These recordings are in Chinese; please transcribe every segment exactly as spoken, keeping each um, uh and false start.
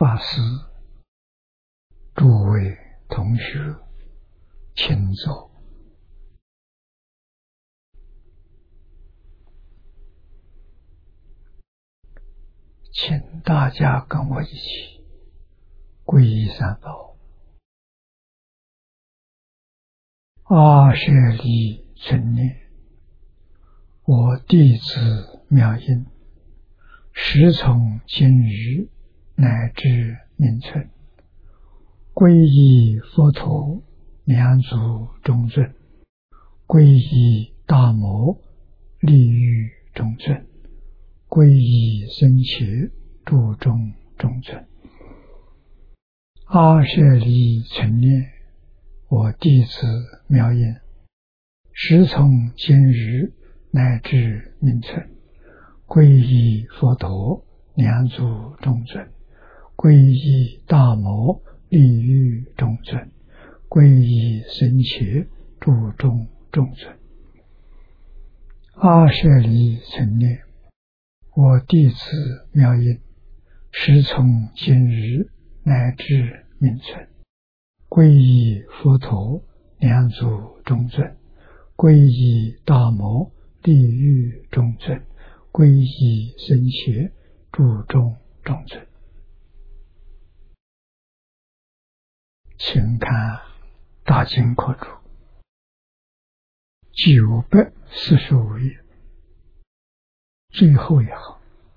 法师、诸位同学，请坐。请大家跟我一起皈依三宝。阿舍利存念，我弟子妙音，时从今日乃至命存，皈依佛陀两足中尊，皈依大摩利欲中尊，皈依僧伽注中中尊。阿舍利存念，我弟子妙音，时从今日乃至命存，皈依佛陀两足中尊，皈依大摩利欲中尊，皈依僧伽注中中尊。阿舍利存念，我弟子妙音，时从今日乃至命存，皈依佛陀两足中尊，皈依大摩利欲中尊，皈依僧伽注中中尊。请看大经课注九百四十五页最后一行，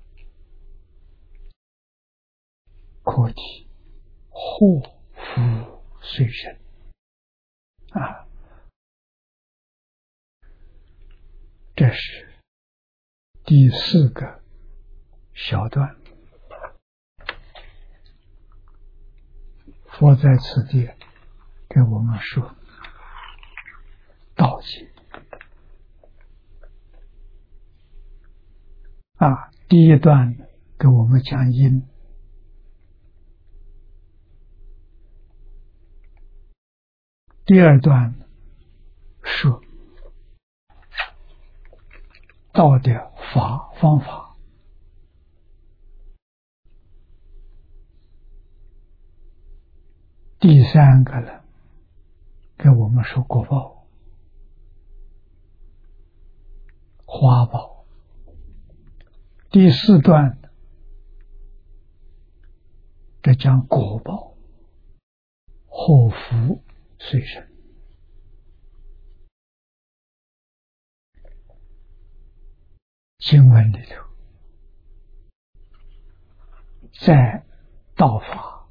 课题祸福随身啊，这是第四个小段。佛在此地给我们说道经啊，第一段给我们讲因，第二段说道的法方法，第三个呢给我们说果报花报。第四段这讲果报祸福随身。经文里头在道法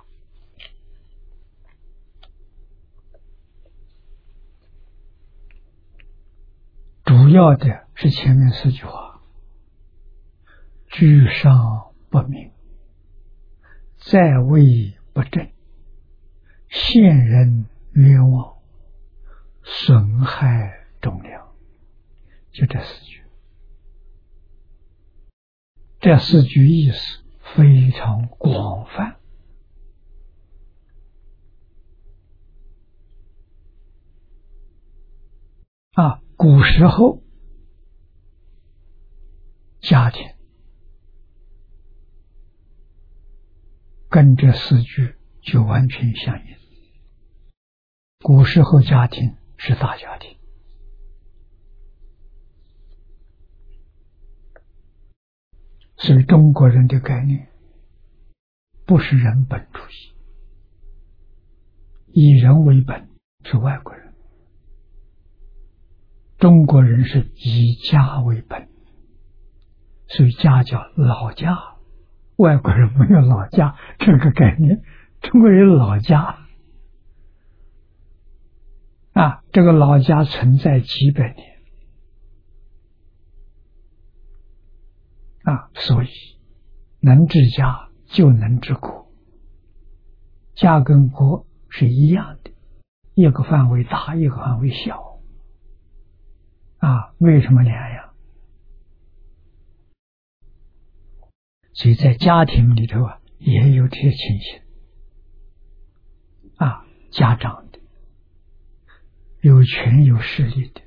主要的是前面四句话：居上不明，在位不正，现人冤枉，损害忠良，就这四句。这四句意思非常广泛啊，古时候家庭跟这四句就完全相应。古时候家庭是大家庭，所以中国人的概念不是人本主义，以人为本是外国人，中国人是以家为本，所以家叫老家，外国人没有老家这个概念，中国人有老家啊，这个老家存在几百年啊，所以能治家就能治国，家跟国是一样的，一个范围大，一个范围小啊，为什么两样？所以在家庭里头啊，也有这些情形啊，家长的有权有势力的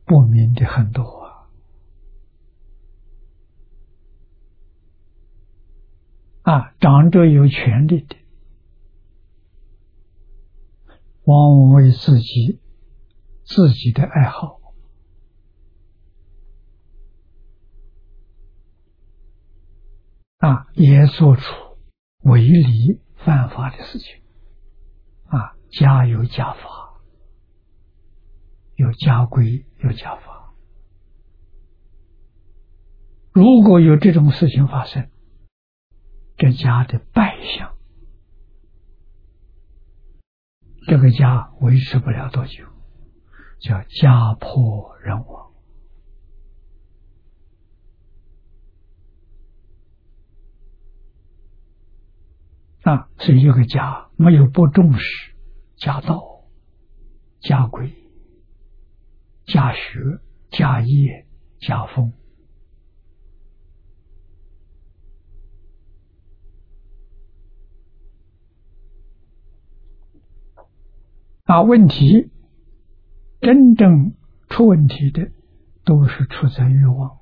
不明的很多啊！啊，长者有权利的，往往为自己自己的爱好啊，也做出违理犯法的事情啊。家有家法，有家规，有家法。如果有这种事情发生，这家的败相，这个家维持不了多久，叫家破人亡。啊，所以这个家没有不重视家道、家规、家学、家业、家风。啊，问题真正出问题的都是出在欲望。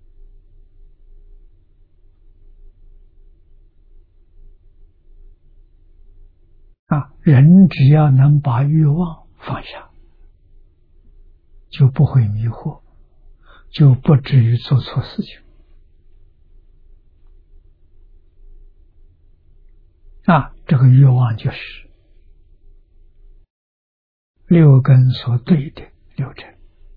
啊，人只要能把欲望放下，就不会迷惑，就不至于做错事情。啊，这个欲望就是六根所对的六尘。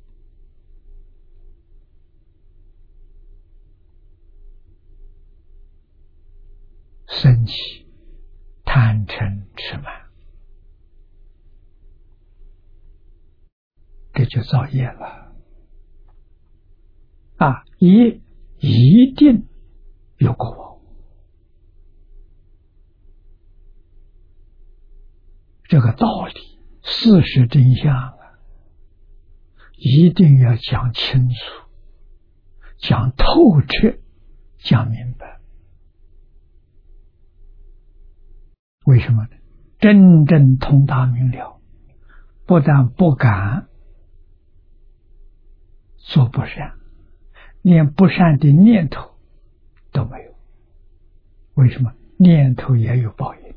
生起贪嗔痴慢，这就造业了。啊，业一定有果报，这个道理事实真相啊，一定要讲清楚，讲透彻，讲明白。为什么呢？真正通达明了，不但不敢做不善，连不善的念头都没有。为什么？念头也有报应。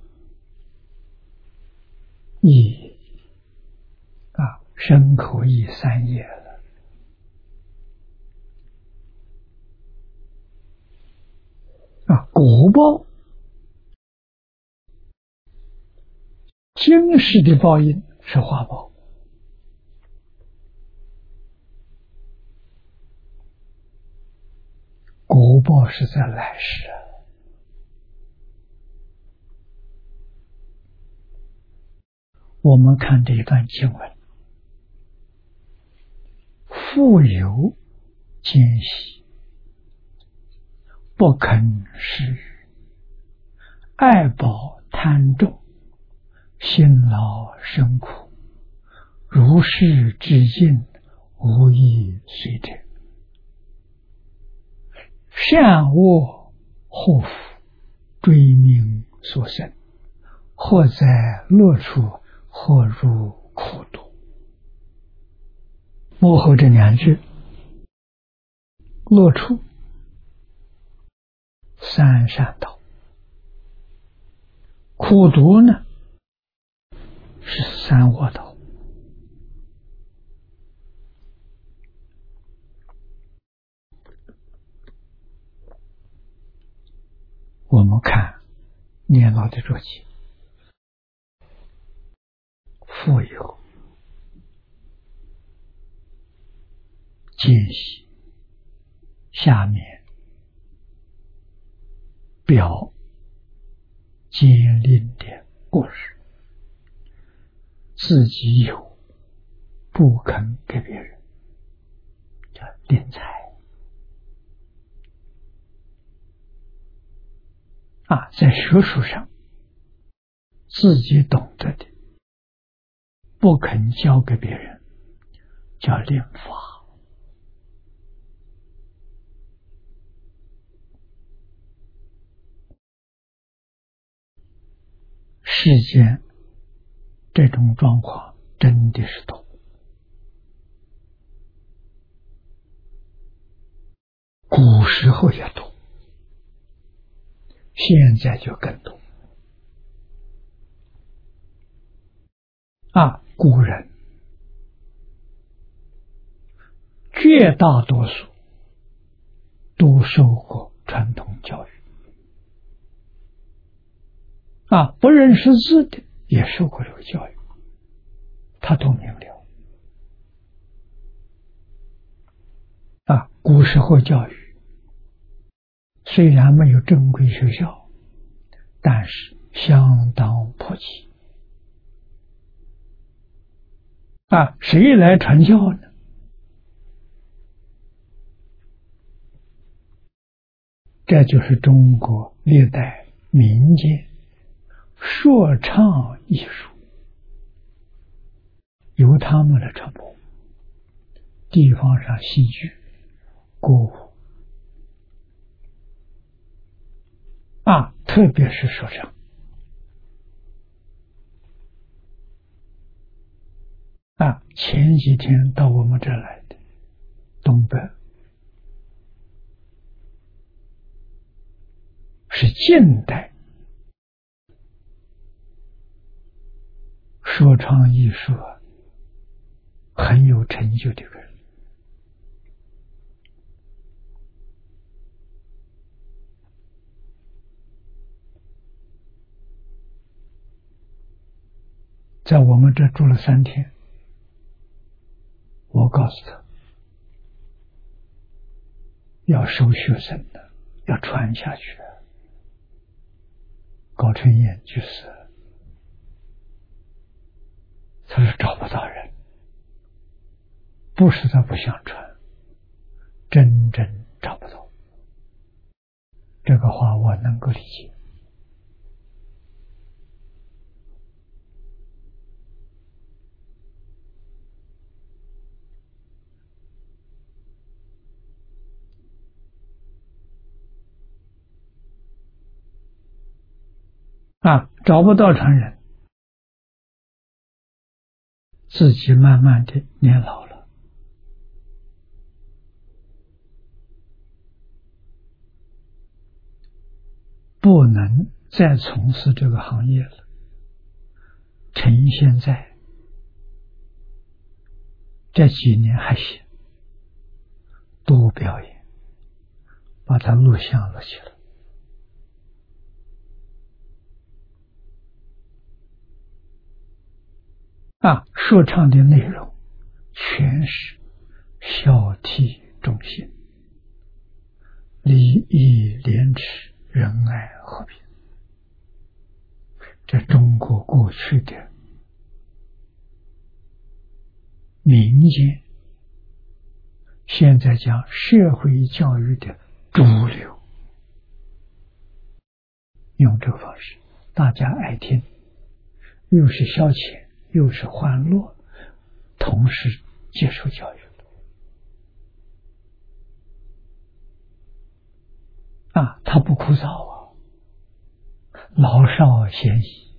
意啊，身口意三业了。啊，果报，今世的报应是化报，果报是在来世。我们看这一段经文，富有奸细，不肯施予，爱宝贪重，辛劳生苦，如是之境，无益随者。善恶祸福，追命所生，或在乐处，或入苦毒。幕后这两句，乐处三善道，苦毒呢是三恶道。我们看年老的注解，富有奸细，下面表奸佞的过失，自己有不肯给别人，叫敛财啊。在学术上自己懂得的不肯教给别人，叫敛法。世间这种状况真的是多古时候也多，现在就更多啊！古人绝大多数都受过传统教育啊，不认识字的也受过这个教育，他都明了啊。古时候教育虽然没有正规学校，但是相当普及啊。谁来传教呢？这就是中国历代民间说唱艺术，由他们来传播。地方上戏剧、歌舞啊，特别是说唱啊。前几天到我们这儿来的东北，是近代说唱艺术啊很有成就的人。在我们这住了三天，我告诉他要收学生的，要传下去。高春燕居士他说找不到人，不是他不想传，真正找不到。这个话我能够理解啊，找不到传人，自己慢慢的年老了，不能再从事这个行业了。趁现在这几年还行，多表演，把它录像了起来。啊，说唱的内容全是孝悌忠信、礼义廉耻、仁爱和平，这中国过去的民间，现在讲社会教育的主流，用这个方式，大家爱听，又是消遣，又是欢乐，同时接受教育啊，它不枯燥啊，老少咸宜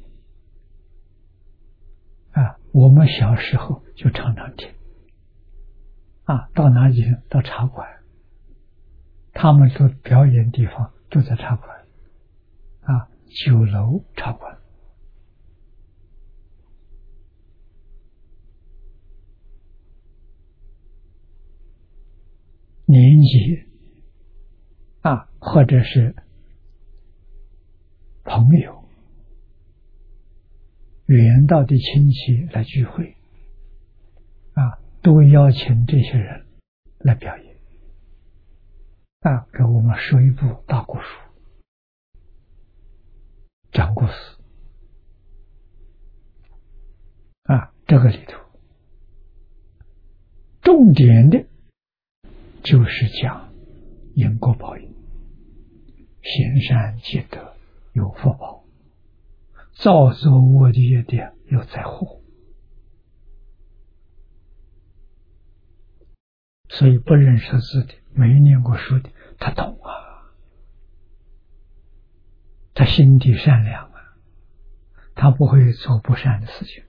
啊。我们小时候就常常听啊，到哪里到茶馆，他们做表演地方就在茶馆啊，酒楼茶馆。年纪啊，或者是朋友远道的亲戚来聚会啊，都邀请这些人来表演啊，给我们说一部大故事，讲故事啊，这个里头重点的就是讲因果报应，行善积德有福报，造作恶业的有灾祸。所以不认识字的，没念过书的，他懂啊，他心地善良啊，他不会做不善的事情。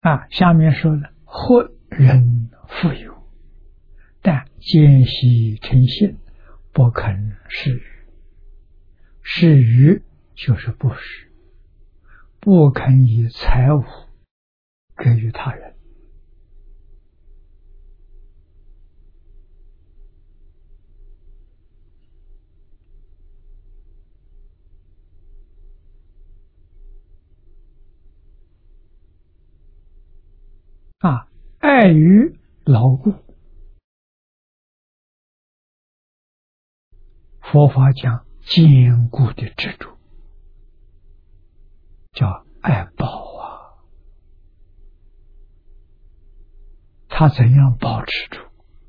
啊，下面说了，或人复有，但见习成性，不肯施予。施予就是布施，不肯以财物给予他人。啊，碍于牢固，佛法讲坚固的执着，叫爱宝啊。他怎样保持住？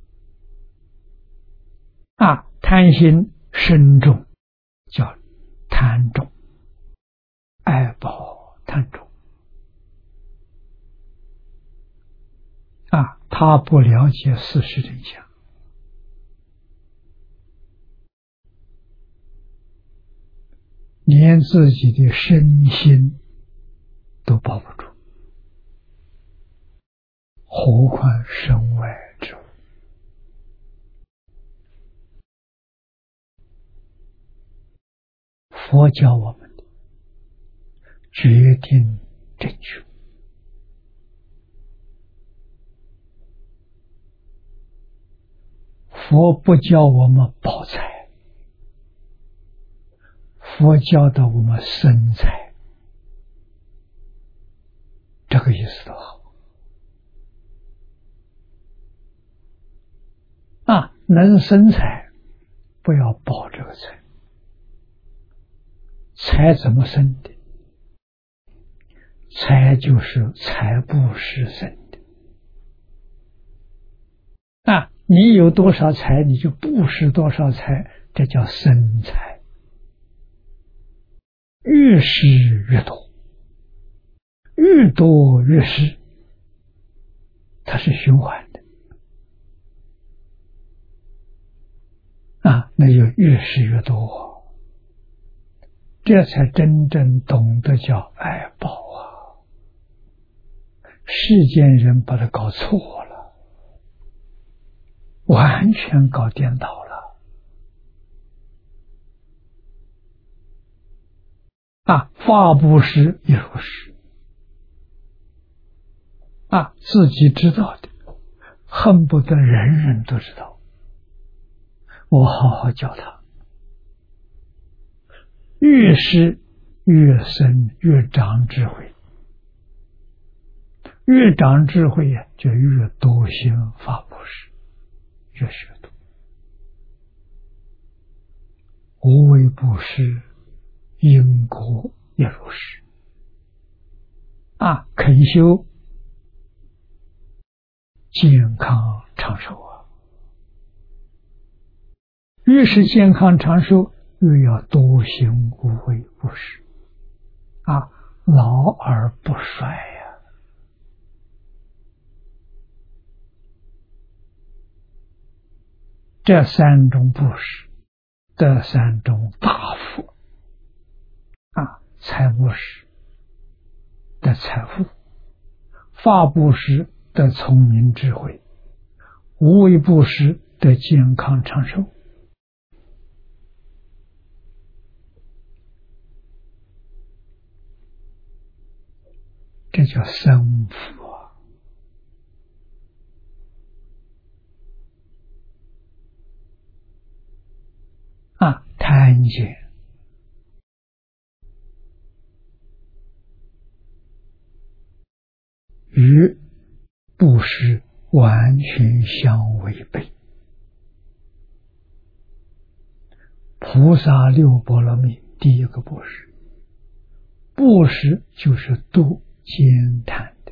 啊，贪心深重，叫贪重，爱宝贪重。啊，他不了解事实真相，连自己的身心都保不住，何况身外之物。佛教我们的决定正确，佛不教我们保财，佛教的我们生财，这个意思都好啊。能生财，不要保这个财。财怎么生的？财就是财布施生的。啊，你有多少财，你就布施多少财，这叫生财。越施越多，越多越施，它是循环的。啊，那就越施越多，这才真正懂得叫爱宝啊。世间人把它搞错了，完全搞颠倒了。啊，法布施也如是。啊，自己知道的，恨不得人人都知道。我好好教他，越施越深，越长智慧，越长智慧呀，就越多行法布施，越学多。无为布施，因果也如是。啊，肯修健康长寿啊！越是健康长寿，越要多行无为布施啊，老而不衰呀、啊！这三种布施，这三种大福啊，财布施的财富，法布施的聪明智慧，无为布施的健康长寿。这叫生福啊！啊，贪见与布施完全相违背。菩萨六波罗蜜第一个布施，布施就是度慳贪的。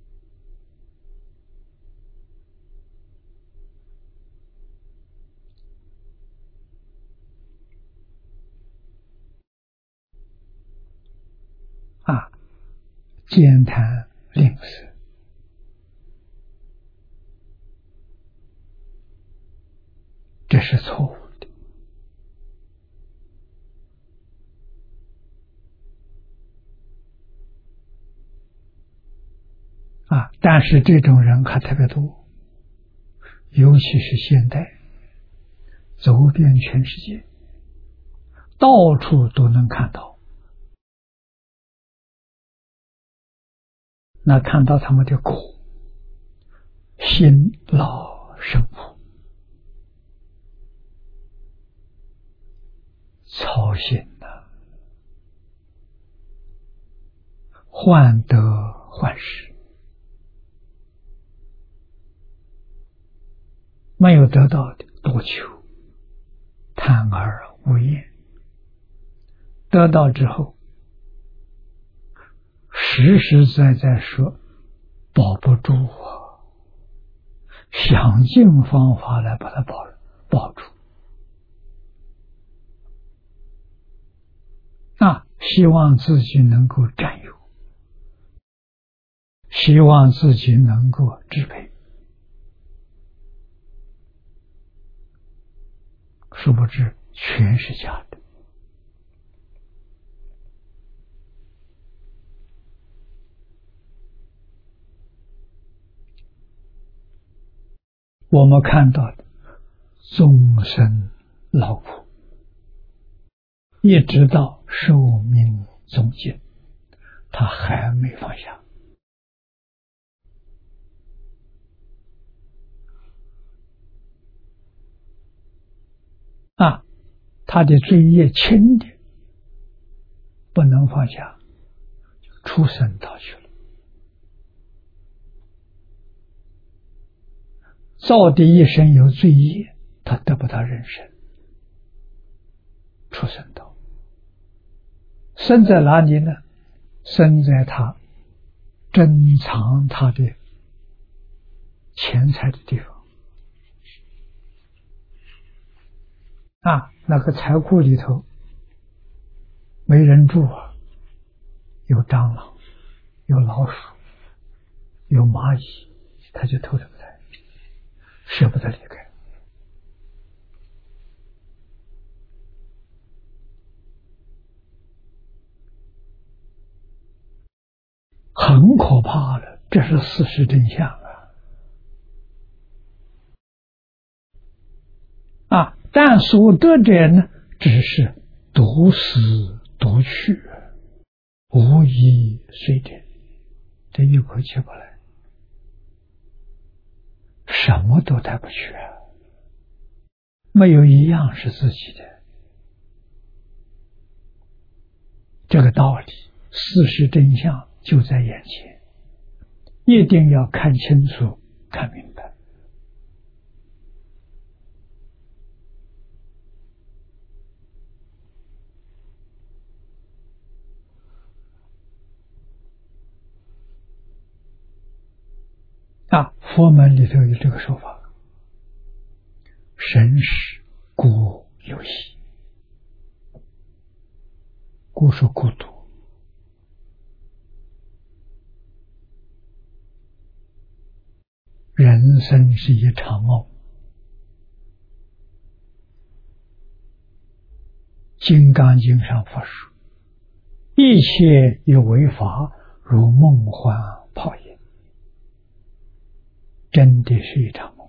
啊，慳贪吝啬，这是错误的。 啊，但是这种人还特别多，尤其是现代，走遍全世界，到处都能看到。那看到他们的苦，辛劳生苦，操心呐，患得患失，没有得到的多求，贪而无厌，得到之后实实在在说保不住啊，想尽方法来把它保保住啊，希望自己能够占有，希望自己能够支配，殊不知全是假的。我们看到的终身劳苦，一直到寿命终尽，他还没放下啊，他的罪业轻的不能放下，出生道去了。造的一生有罪业，他得不到人生，出生道。生在哪里呢？生在他珍藏他的钱财的地方啊，那个财库里头没人住啊，有蟑螂，有老鼠，有蚂蚁，他就偷着不来，舍不得离开。很可怕了，这是事实真相啊！啊，但所得者呢，只是独死独去，无一遂者，这一口气不来，什么都带不去啊，没有一样是自己的。这个道理，事实真相就在眼前，一定要看清楚、看明白。啊，佛门里头有这个说法：神识孤有喜，孤说孤独。人生是一场梦，金刚经上佛说，一切有为法，如梦幻泡影，真的是一场梦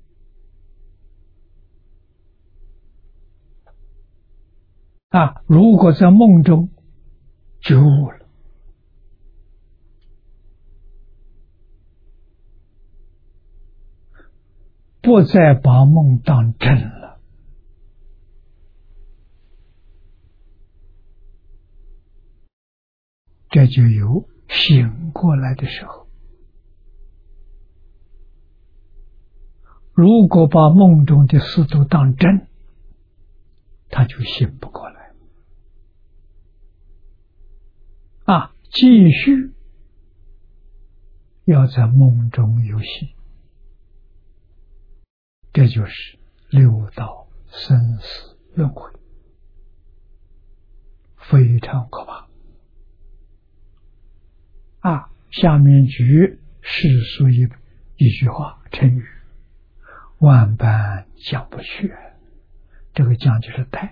啊！如果在梦中觉悟了，不再把梦当真了，这就有醒过来的时候。如果把梦中的事都当真，他就醒不过来啊！继续要在梦中游戏，这就是六道生死轮回，非常可怕啊！下面举世俗一一句话成语：万般讲不去，这个讲就是带，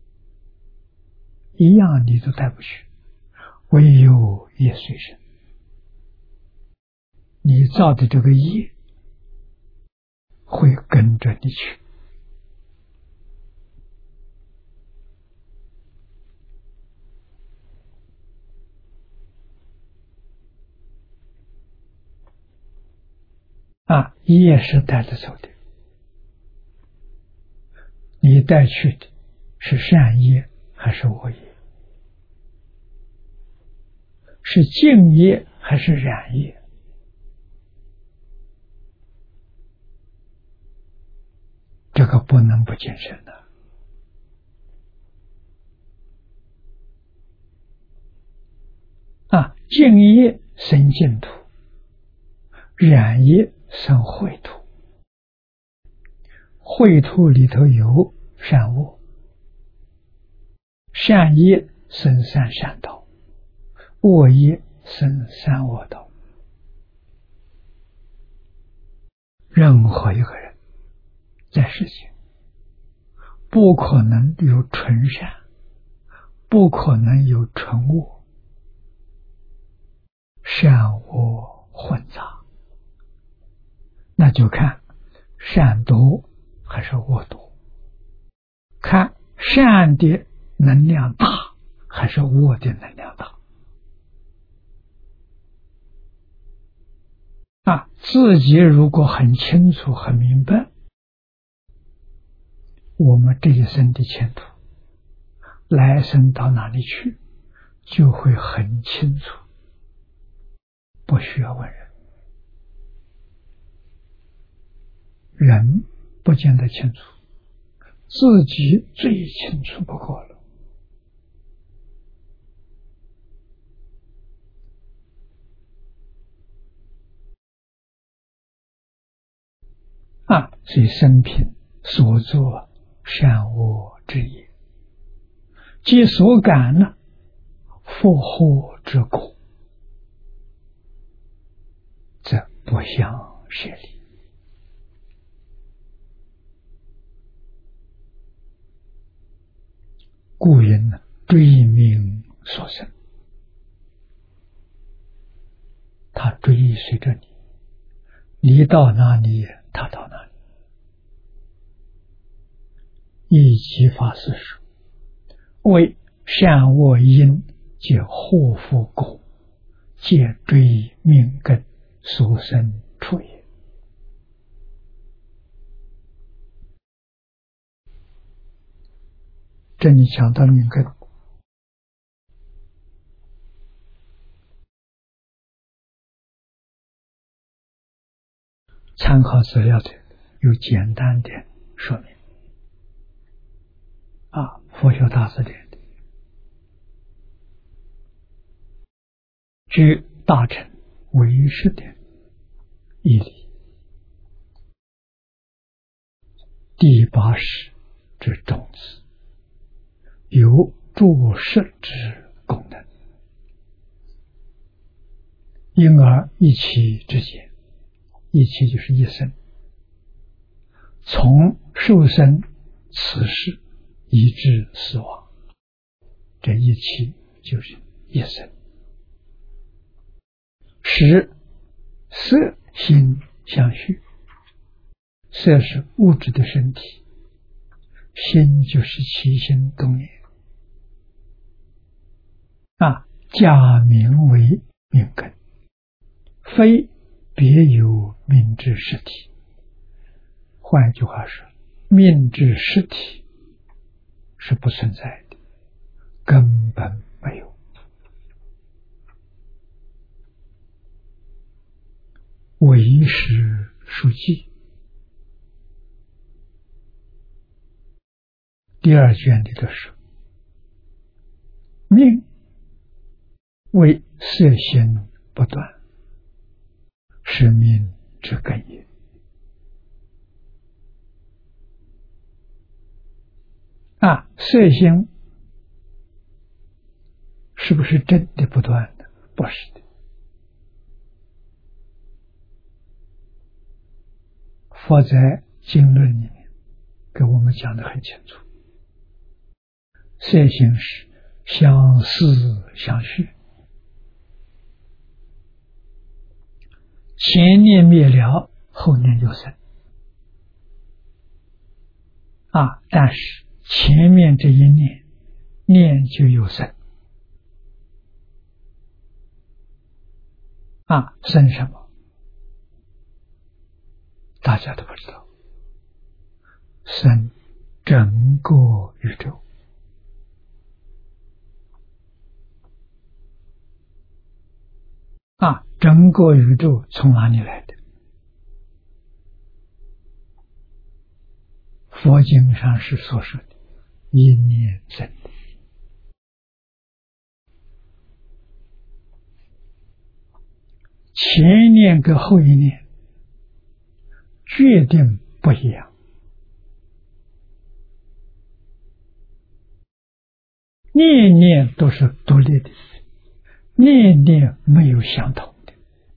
一样你都带不去，唯有业随身你造的这个业会跟着你去。啊，业是带着走的，你带去的是善业还是恶业？是净业还是染业？这个不能不谨慎的。啊，净业生净土，染业生秽土。秽土里头有善恶，善业生三善道，恶业生三恶道。任何一个人在世间不可能有纯善，不可能有纯恶，善恶混杂，那就看善多还是恶多，看善的能量大还是恶的能量大。啊，自己如果很清楚很明白我们这一生的前途，来生到哪里去，就会很清楚，不需要问人。人不见得清楚，自己最清楚不过了。啊，所以生平所作善恶之业，即所感呢，复祸之果，则不相舍离。故云呢，追命所生，他追随着你，你到哪里他到哪里。一即法师说，为善恶因皆祸福果，皆追命根所生处也。这里讲到命根，参考资料的有简单的说明。啊，佛学大辞典的，据大乘唯识的义理，第八识之种子有注释之功能，因而一期之间，一期就是一生，从受生此世以至死亡，这一期就是一生，使色心相续。色是物质的身体，心就是起心动念。啊，假名为命根，非别有命之实体。换一句话说，命之实体是不存在的，根本没有。唯识书记第二卷里头说，命为色心不断，是命之根也。啊，色心是不是真的不断的？不是的。佛在经论里面给我们讲得很清楚，色心是相似相续， 前念灭了，后念有生啊，但是前面这一念念就有生啊，生什么？大家都不知道，生整个宇宙啊，整个宇宙从哪里来的？佛经上是所说的一念生的。前一念跟后一念决定不一样，念念都是独立的，念念没有相同的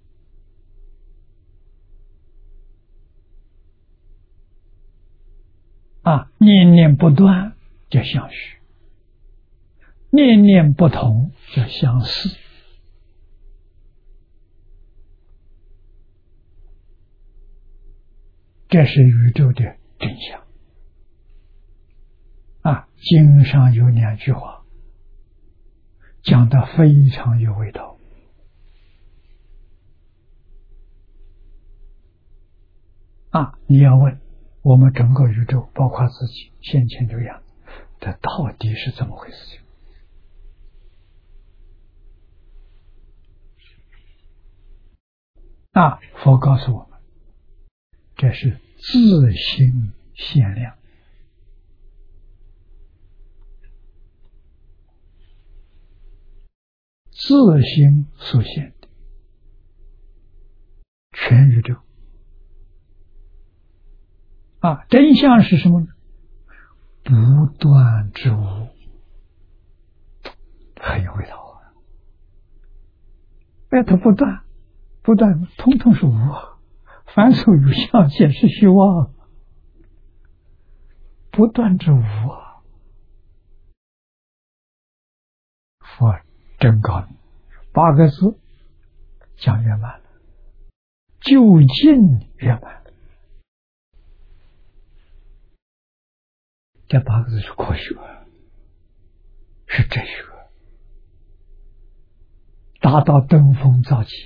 啊，念念不断叫相续，念念不同叫相似。这是宇宙的真相啊！经上有两句话讲得非常有味道啊！你要问我们整个宇宙，包括自己先前这样，这到底是怎么回事情？啊，佛告诉我们，这是自性限量，自性所现的全宇宙啊，真相是什么呢？不断之无，很有味道啊！哎，它不断，不断，通通是无啊。凡所有相，皆是虚妄，不断之无啊！佛真高明，八个字讲圆满了，究竟圆满了。这八个字是科学，是哲学，达到登峰造极。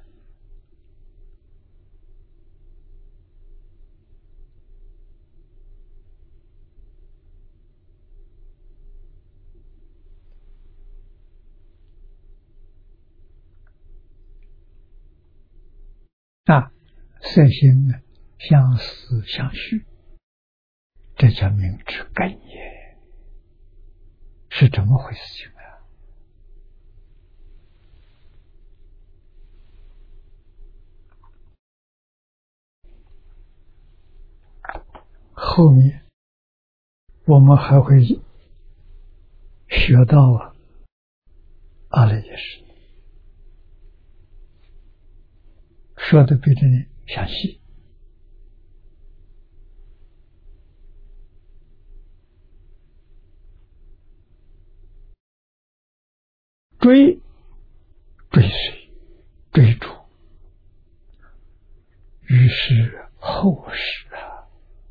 啊，色心呢，相似相续，这叫明之根也，是怎么回事情啊？后面我们还会学到啊，阿赖耶识，说的比这里详细。追追随追逐，于是后世啊，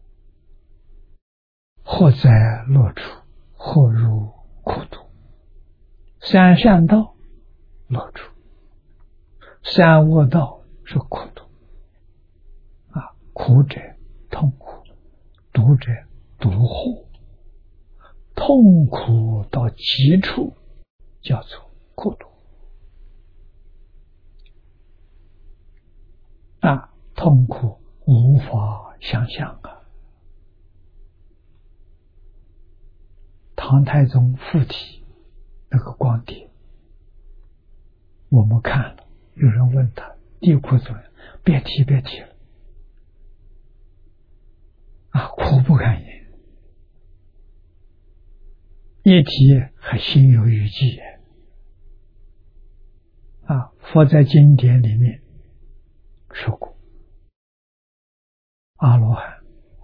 或在乐处，或入苦途。三善道乐处，三恶道是苦途啊，苦者痛苦，毒者毒祸，痛苦到极处叫做苦毒啊，痛苦无法想象啊。唐太宗附体那个光碟，我们看了，有人问他地苦怎么样？别提别提了啊，苦不堪言，一提还心有余悸啊。佛在经典里面说过，阿罗汉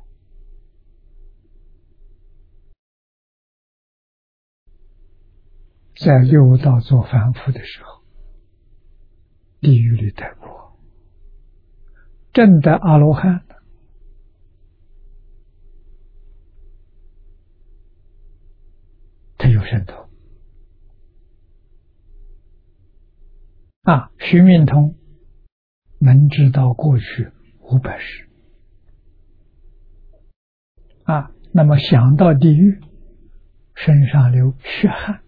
在六道做凡夫的时候，地狱里待过证得阿罗汉的，他有神通啊。须命通能知道过去五百世啊，那么想到地狱，身上流血汗，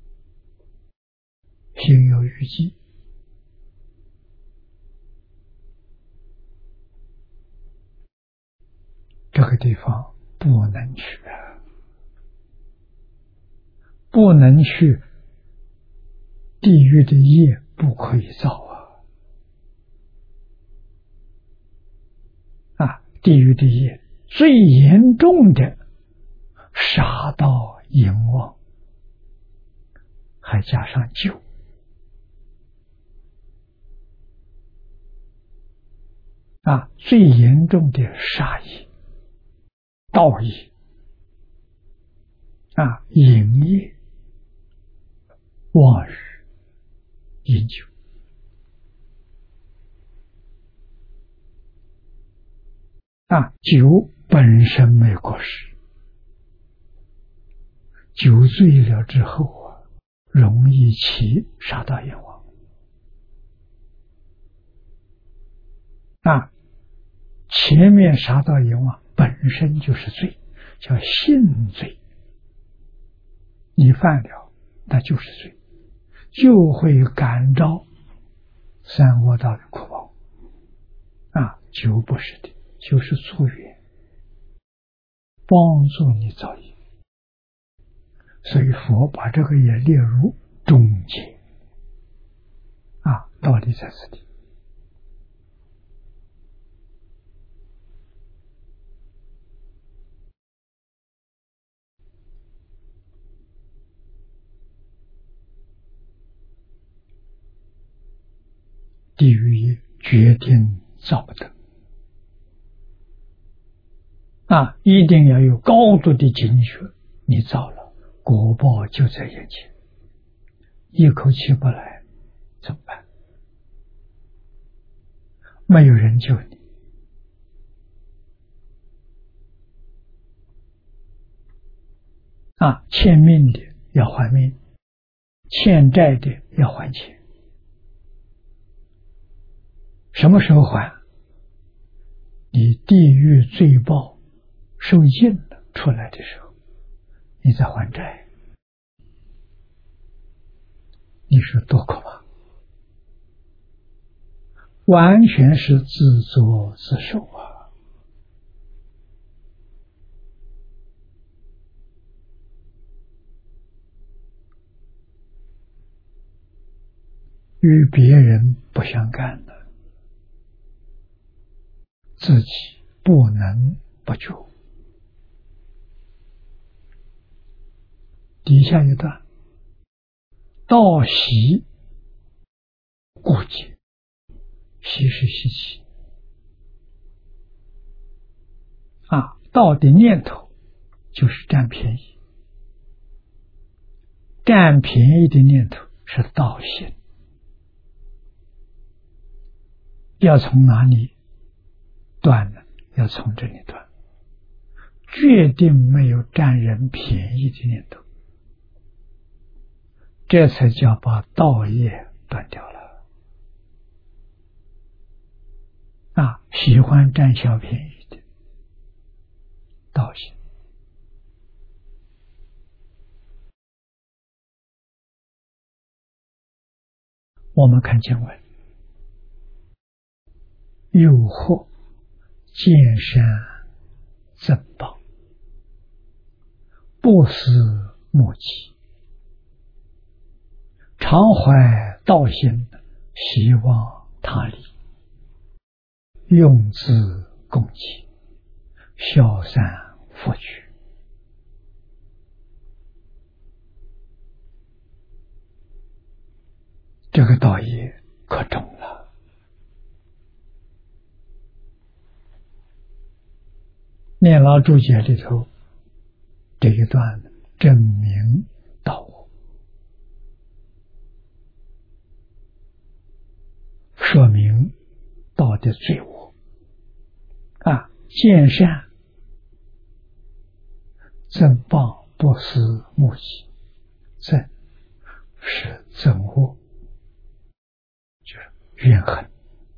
心有余悸，这个地方不能去啊，不能去，地狱的业不可以造啊！啊，地狱的业最严重的杀盗淫妄，还加上酒啊，最严重的杀业、盗业啊，淫业、妄语、饮酒啊，酒本身没有过失，酒醉了之后啊，容易起杀盗淫妄啊。前面杀盗淫妄本身就是罪，叫性罪，你犯了，那就是罪，就会感召三恶道的苦报啊。酒不是的，就是助缘，帮助你造业，所以佛把这个也列入中戒啊，道理在这里。地狱业决定造不得啊，一定要有高度的警觉，你造了，果报就在眼前，一口气不来怎么办？没有人救你啊！欠命的要还命，欠债的要还钱。什么时候还？你地狱罪报受尽了出来的时候，你再还债，你说多可怕！完全是自作自受啊！与别人不相干的，自己不能不觉。底下一段，道习故解，习是习气啊，道的念头就是占便宜，占便宜的念头是道心，要从哪里断呢？要从这里断，决定没有占人便宜的念头，这才叫把道业断掉了啊！喜欢占小便宜的道心。我们看经文，诱惑见山增宝，不思莫及，常怀道心，希望他利，用自供给，消散福趣。这个道业可重了。念老注解里头这一段证明道我，说明道的罪恶见善正报不思目击，正是正恶，就是怨恨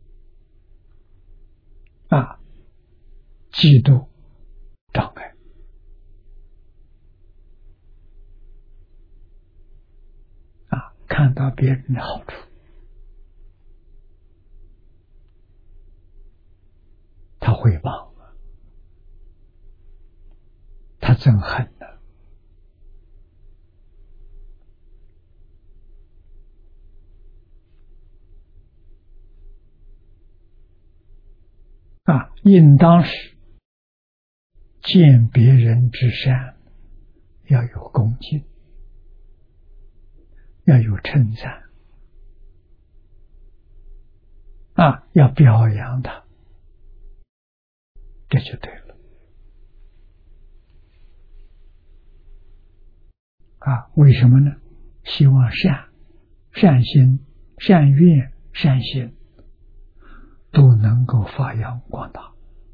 啊，嫉妒障碍啊，看到别人的好处，他诽谤，他憎恨的啊，应当是见别人之善，要有恭敬，要有称赞啊，要表扬他，这就对了啊。为什么呢？希望善善心、善愿、善行都能够发扬光大，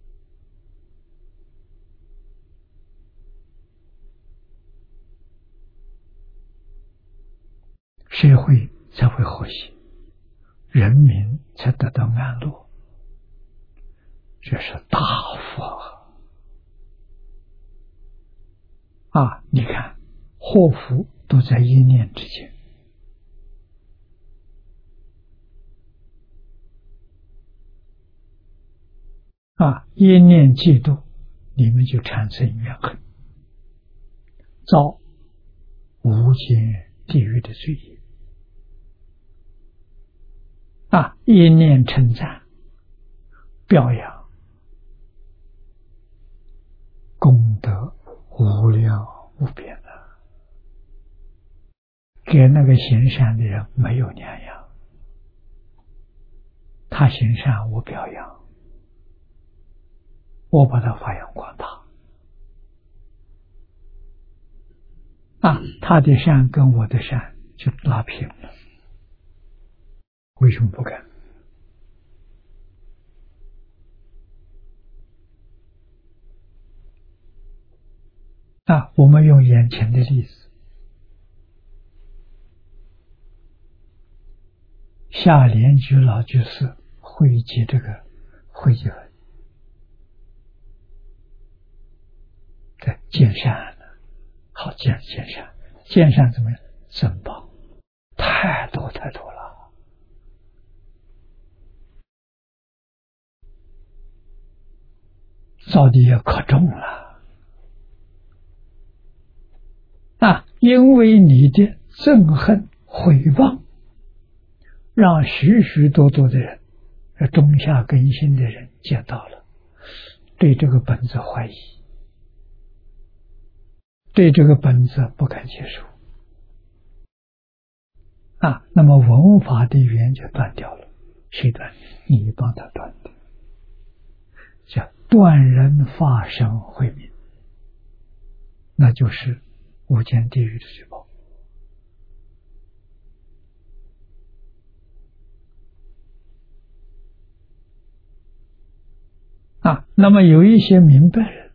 社会才会和谐，人民才得到安乐，这是大福啊！你看，祸福都在一念之间啊！一念嫉妒，你们就产生怨恨，造无间地狱的罪业啊！一念称赞、表扬，功德无量无边的，给那个行善的人没有两样，他行善我表扬，我把它发扬光大啊，他的善跟我的善就拉平了，为什么不敢啊？我们用眼前的例子，下莲居老居士汇集这个汇集文，在见善了，好见见善，见善怎么样？珍宝太多太多了，造的也可重了啊！因为你的憎恨毁谤，让许许多多的人，中下根性的人见到了，对这个本子怀疑，对这个本子不敢接受啊，那么文法的缘就断掉了。谁断？你帮他断的，叫断人发生慧命，那就是无间地狱的罪报啊。那么有一些明白人，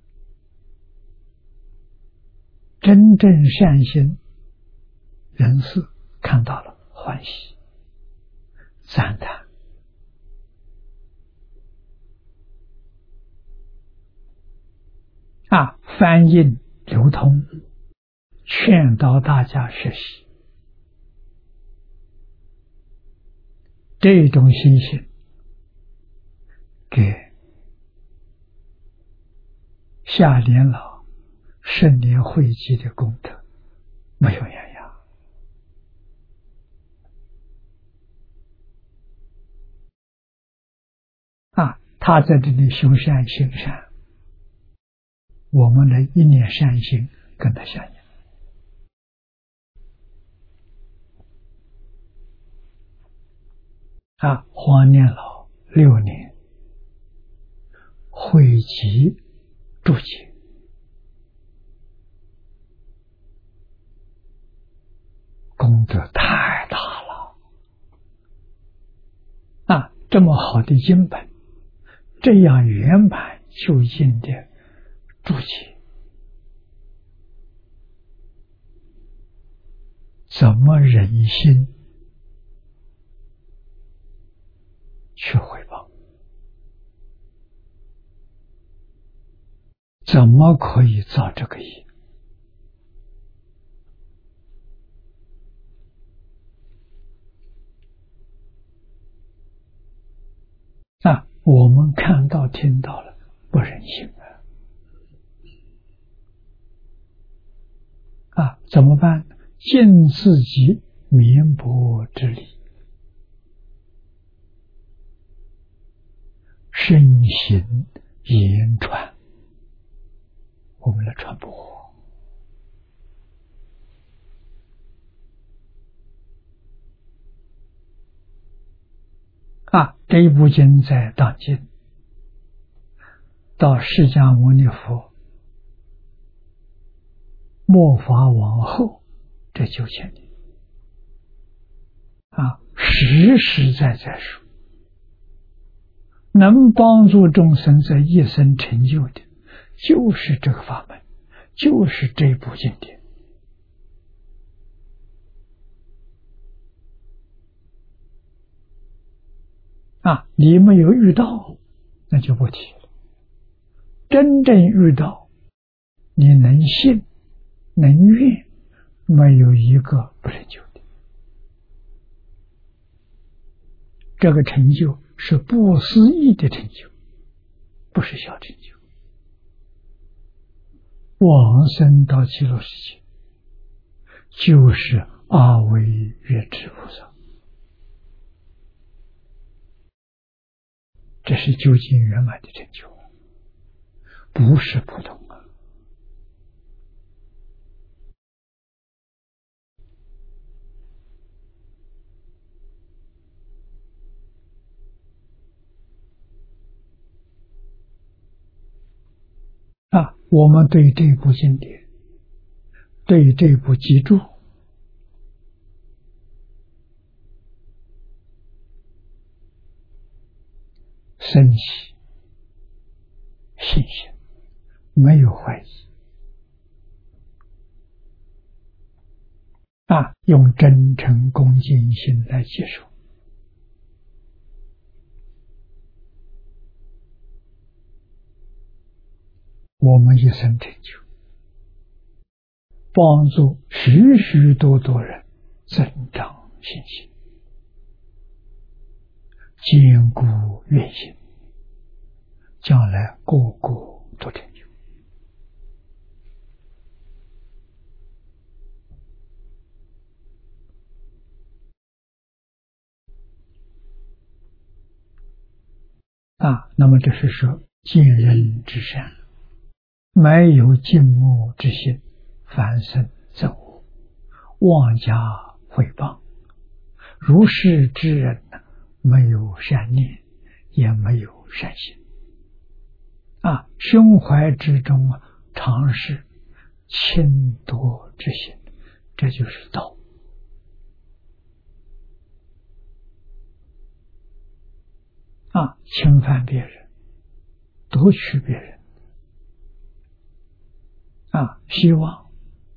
真正善心人士看到了，欢喜赞叹啊，翻印流通，劝导大家学习，这种心性给下莲老圣莲汇集的功德没有远呀啊！他在这里修善行善，我们的一念善行跟他相应啊！黄念老六年汇集注解，功德太大了啊！这么好的经本，这样圆满究竟的注解，怎么忍心去回报？怎么可以造这个业？啊，我们看到听到了，不忍心啊！啊，怎么办？尽自己绵薄之力，身行言传，我们来传播。啊，这一部经在当今到释迦牟尼佛末法往后这九千年，啊，实实在在说，能帮助众生在一生成就的，就是这个法门，就是这部经典。啊，你没有遇到，那就不提了。真正遇到，你能信，能愿，没有一个不成就的。这个成就是不思议的成就，不是小成就。往生到极乐世界，就是阿惟越致菩萨。这是究竟圆满的成就，不是普通啊！啊，我们对这部经典，对这部脊柱，深喜信心，没有怀疑。啊，用真诚恭敬心来接受，我们一生成就，帮助许许多多人增长信心，坚固愿心，将来个个都成就。啊，那么这是说见人之善，没有敬慕之心，凡生憎恶，妄加诽谤。如是之人呢，没有善念，也没有善心。啊，胸怀之中啊，常是轻多之心，这就是道。啊，侵犯别人，夺取别人，啊，希望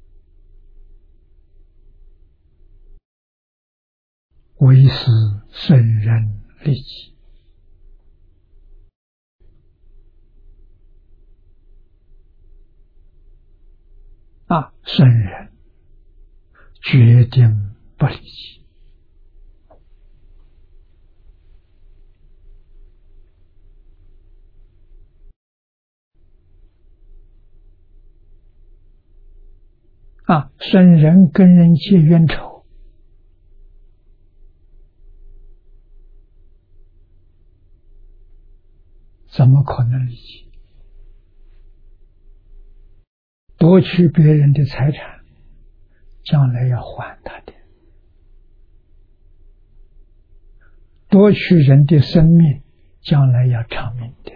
为私损人利己。啊，损人决定不利己。啊，损人跟人结冤仇，怎么可能利己？夺取别人的财产，将来要还他的；夺取人的生命，将来要偿命的。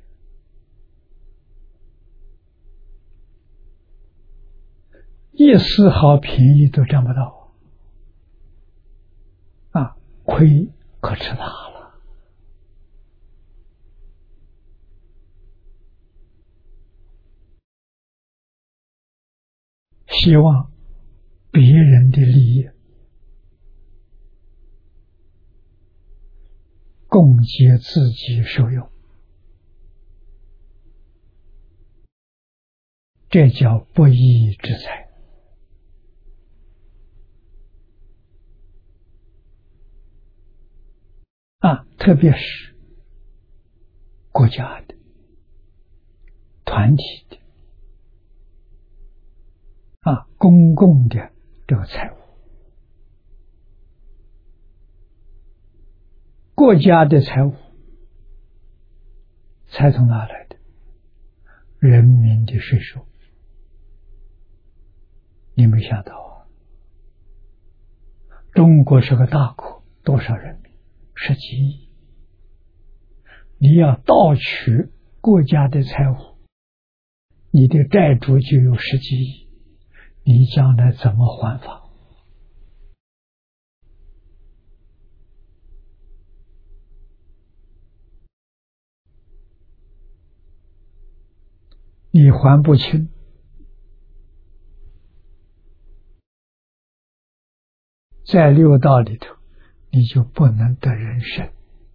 一丝毫便宜都占不到，啊，亏可吃大了。 希望别人的利益共结自己受用，这叫不义之财。啊，特别是国家的、团体的、啊公共的这个财物。国家的财物财从哪来的？人民的税收。你没想到啊，中国是个大国，多少人民？十几亿。你要盗取国家的财物，你的债主就有十几亿，你将来怎么还法？你还不清，在六道里头你就不能得人身，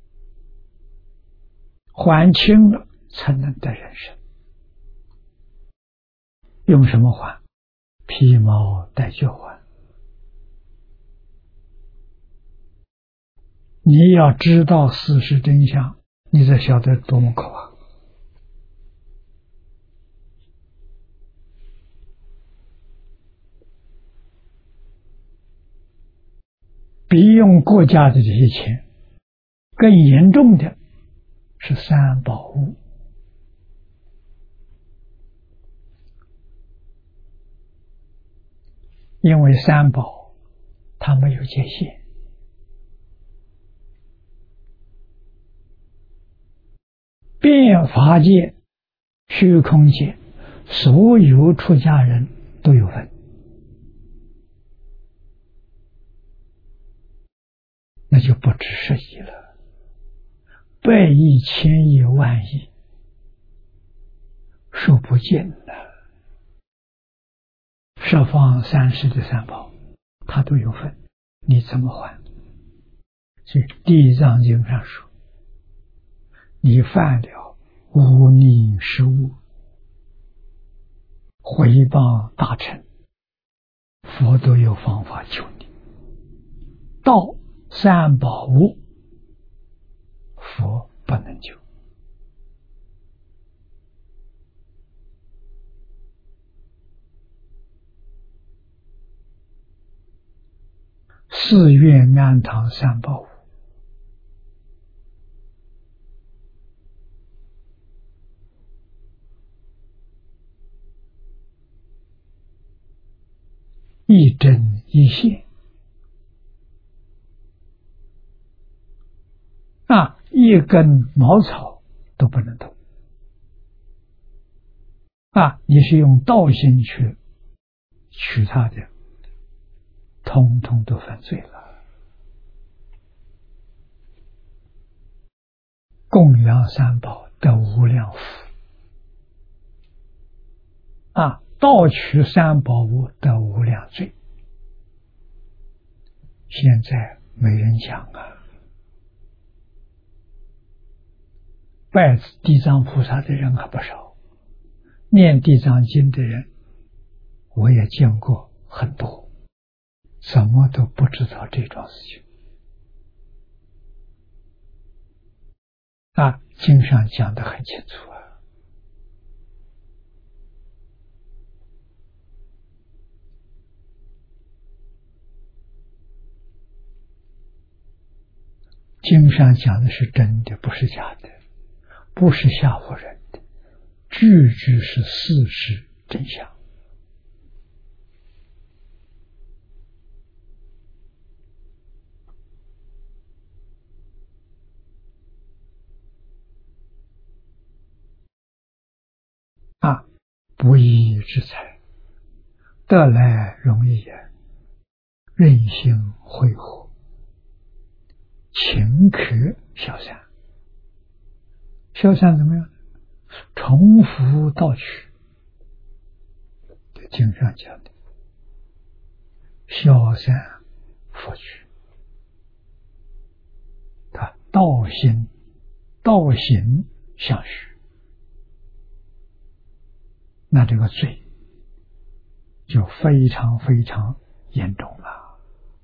还清了才能得人身。用什么还？披毛戴角还。你要知道事实真相，你才晓得多么可怕。比用国家的这些钱更严重的是三宝物。因为三宝它没有界限，遍法界、虚空界，所有出家人都有份，那就不只是一了，百亿、千亿、万亿，数不尽了。十方三世的三宝，他都有份，你怎么还？所以《地藏经》上说，你犯了无逆失误，毁谤大乘，佛都有方法救你。到三宝物，佛不能救。寺院安堂三宝物，一针一线啊，一根茅草都不能动啊！你是用道心去取它的，通通都犯罪了。供养三宝得无量福啊，盗取三宝物得无量罪。现在没人讲啊，拜地藏菩萨的人还不少，念地藏经的人我也见过很多，怎么都不知道这桩事情啊！经上讲得很清楚啊。经上讲的是真的，不是假的，不是吓唬人的，句句是事实真相。啊，不义之财，得来容易也，任性挥霍，勤可消散。消散怎么样？重复盗取。经上讲的， 消散佛去，他道心道行相续，那这个罪就非常非常严重了。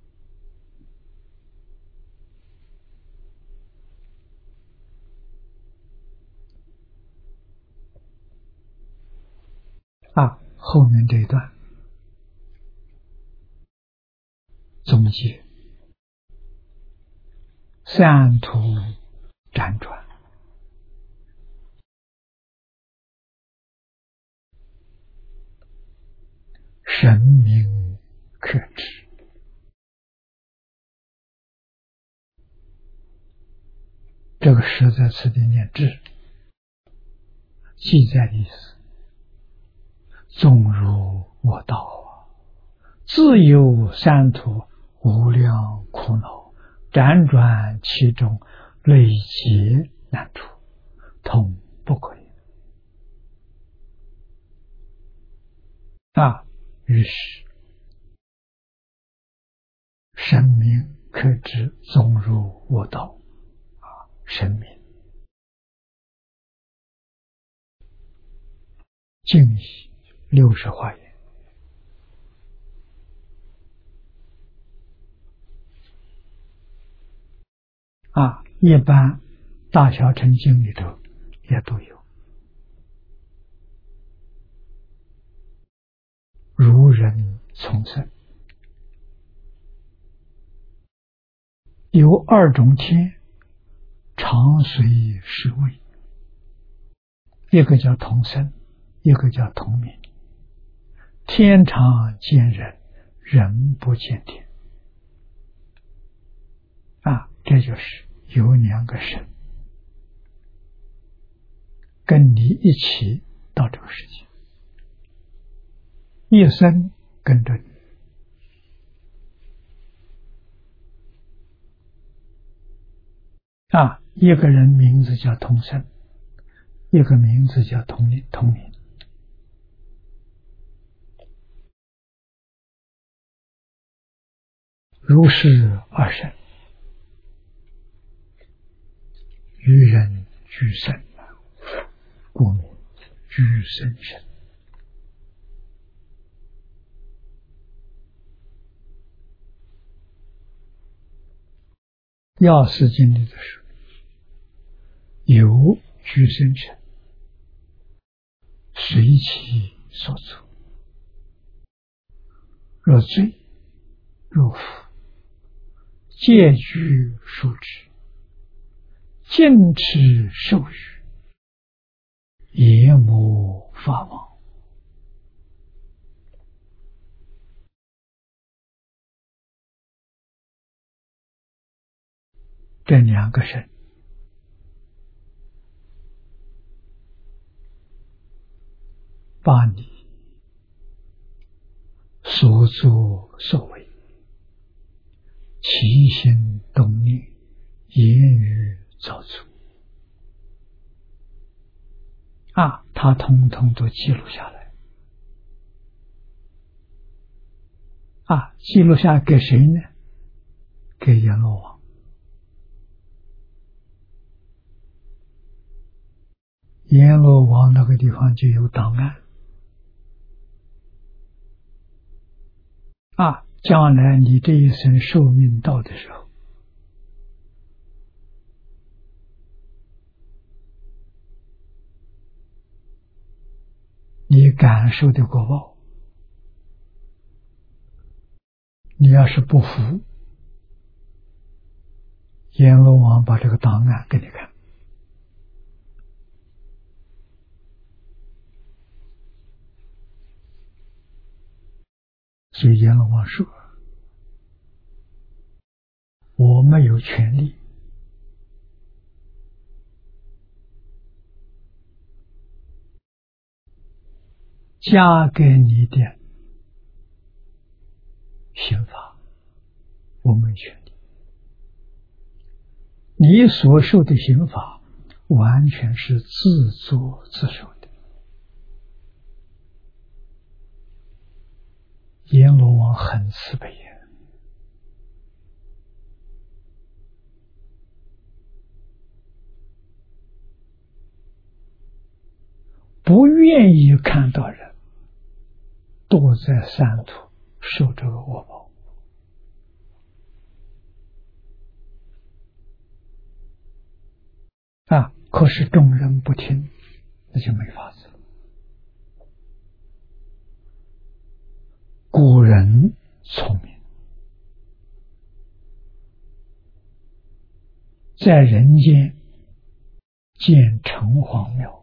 啊，后面这一段总结：三途辗转，神明可知。这个实在词的念智记载的意思，纵如我道，自有三途无量苦恼，辗转其中，累劫难除，通不可言。啊，于是神明可知，纵如我道。啊，神明净义六十华严。啊，一般大小乘经里头也都有。如人从生，有二种天，常随是位，一个叫同生，一个叫同名。天常见人，人不见天。啊，这就是有两个神跟你一起到这个世界，一生跟着你。啊，一个人名字叫同生，一个名字叫同名同名。如是二神，于人俱生，故名俱生神。药师经里的说，有俱生神，随其所处，若醉若腐，戒具数之，尽持受语，夜魔法王。这两个神把你所作所为、起心动念、言语造作啊，他统统都记录下来。啊，记录下给谁呢？给阎罗王。阎罗王那个地方就有档案啊，将来你这一生寿命到的时候，你感受的果报，你要是不服，阎罗王把这个档案给你看。所以阎罗王说，我没有权利加给你的刑罚，我没有权利。你所受的刑罚完全是自作自受的。阎罗王很慈悲呀， 不愿意看到人堕在三途受这个恶报。啊！可是众人不听，那就没法子了。古人聪明，在人间建城隍庙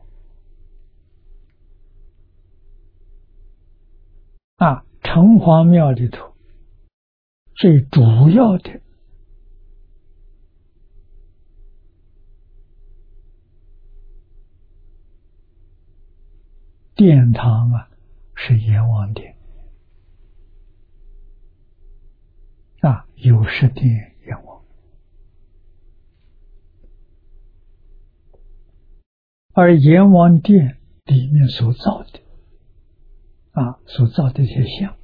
啊，城隍庙里头最主要的殿堂啊，是阎王殿啊，有十殿阎王。而阎王殿里面所造的啊，所造的这些像，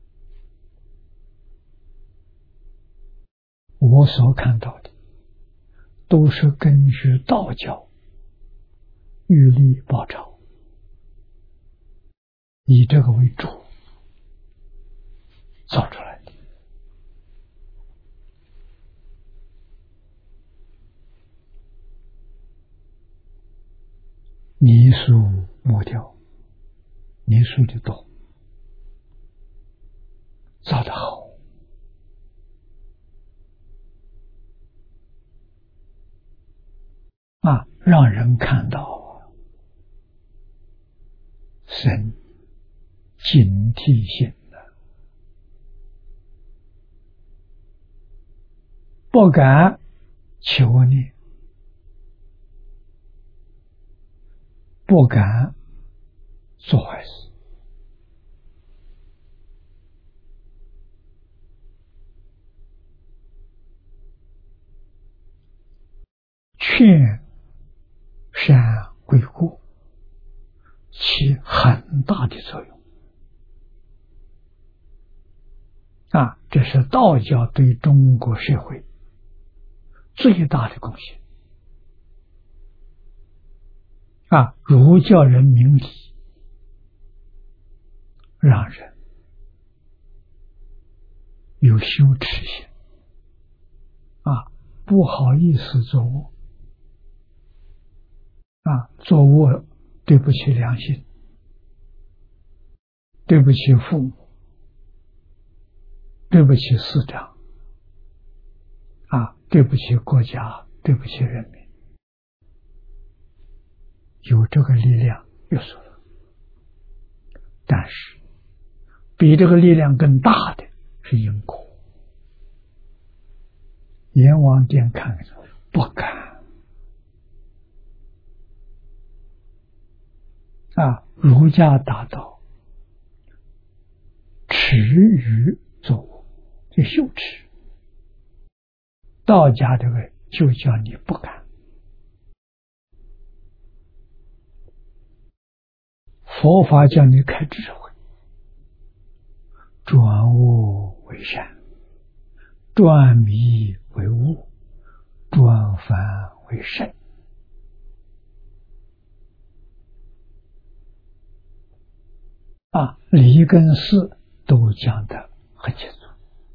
我所看到的都是根据道教欲力报仇，以这个为主造出来的。泥塑木雕，泥塑的多，造得好啊，让人看到生警惕性的，不敢求念，不敢做坏事。劝善归过，起很大的作用啊！这是道教对中国社会最大的贡献啊！儒教人明理，让人有羞耻心啊，不好意思做恶啊，做恶对不起良心，对不起父母，对不起师长啊，对不起国家，对不起人民。有这个力量约束了，但是比这个力量更大的是因果。阎王殿看着不敢啊，儒家大道耻于作恶，就羞耻；道家这个就叫你不敢。佛法叫你开智慧，转恶为善，转迷为悟，转凡为圣啊，理跟事都讲得很清楚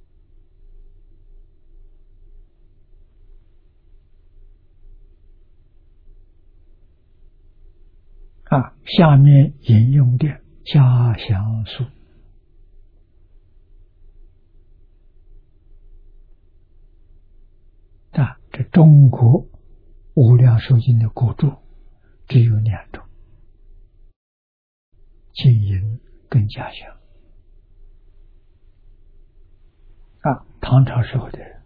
啊。下面引用的家详书啊，这中国无量寿经的古注只有两种，金银跟家详啊。唐朝时候的人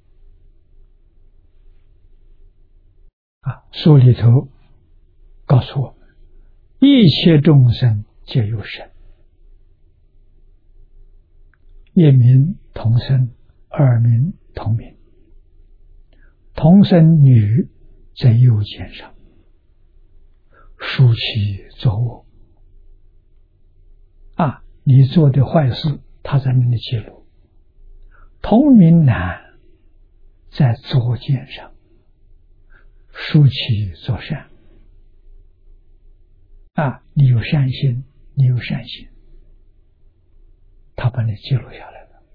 啊，书里头告诉我们，一切众生皆有神，一名同生，二名同名，同生女在右肩上，竖起作恶啊，你做的坏事他在那里记录。同名男在左肩上，竖起作善啊，你有善心，你有善行，他把你记录下来了。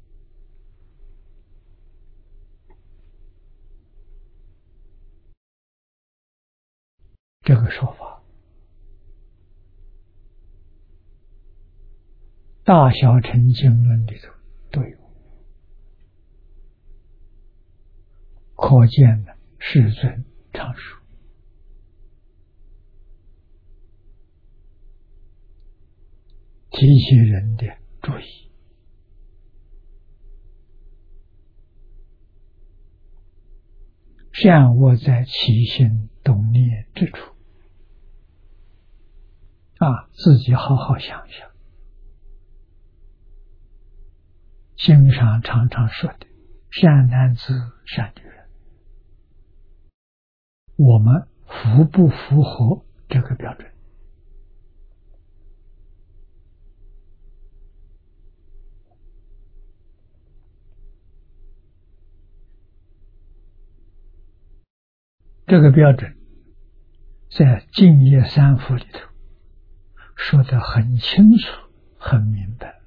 这个说法，大小乘经论里头都有，可见呢，世尊常说，提起人的注意，善恶在起心动念之处啊，自己好好想想。经上常常说的善男子善女人，我们符不符合这个标准？这个标准在净业三福里头说得很清楚很明白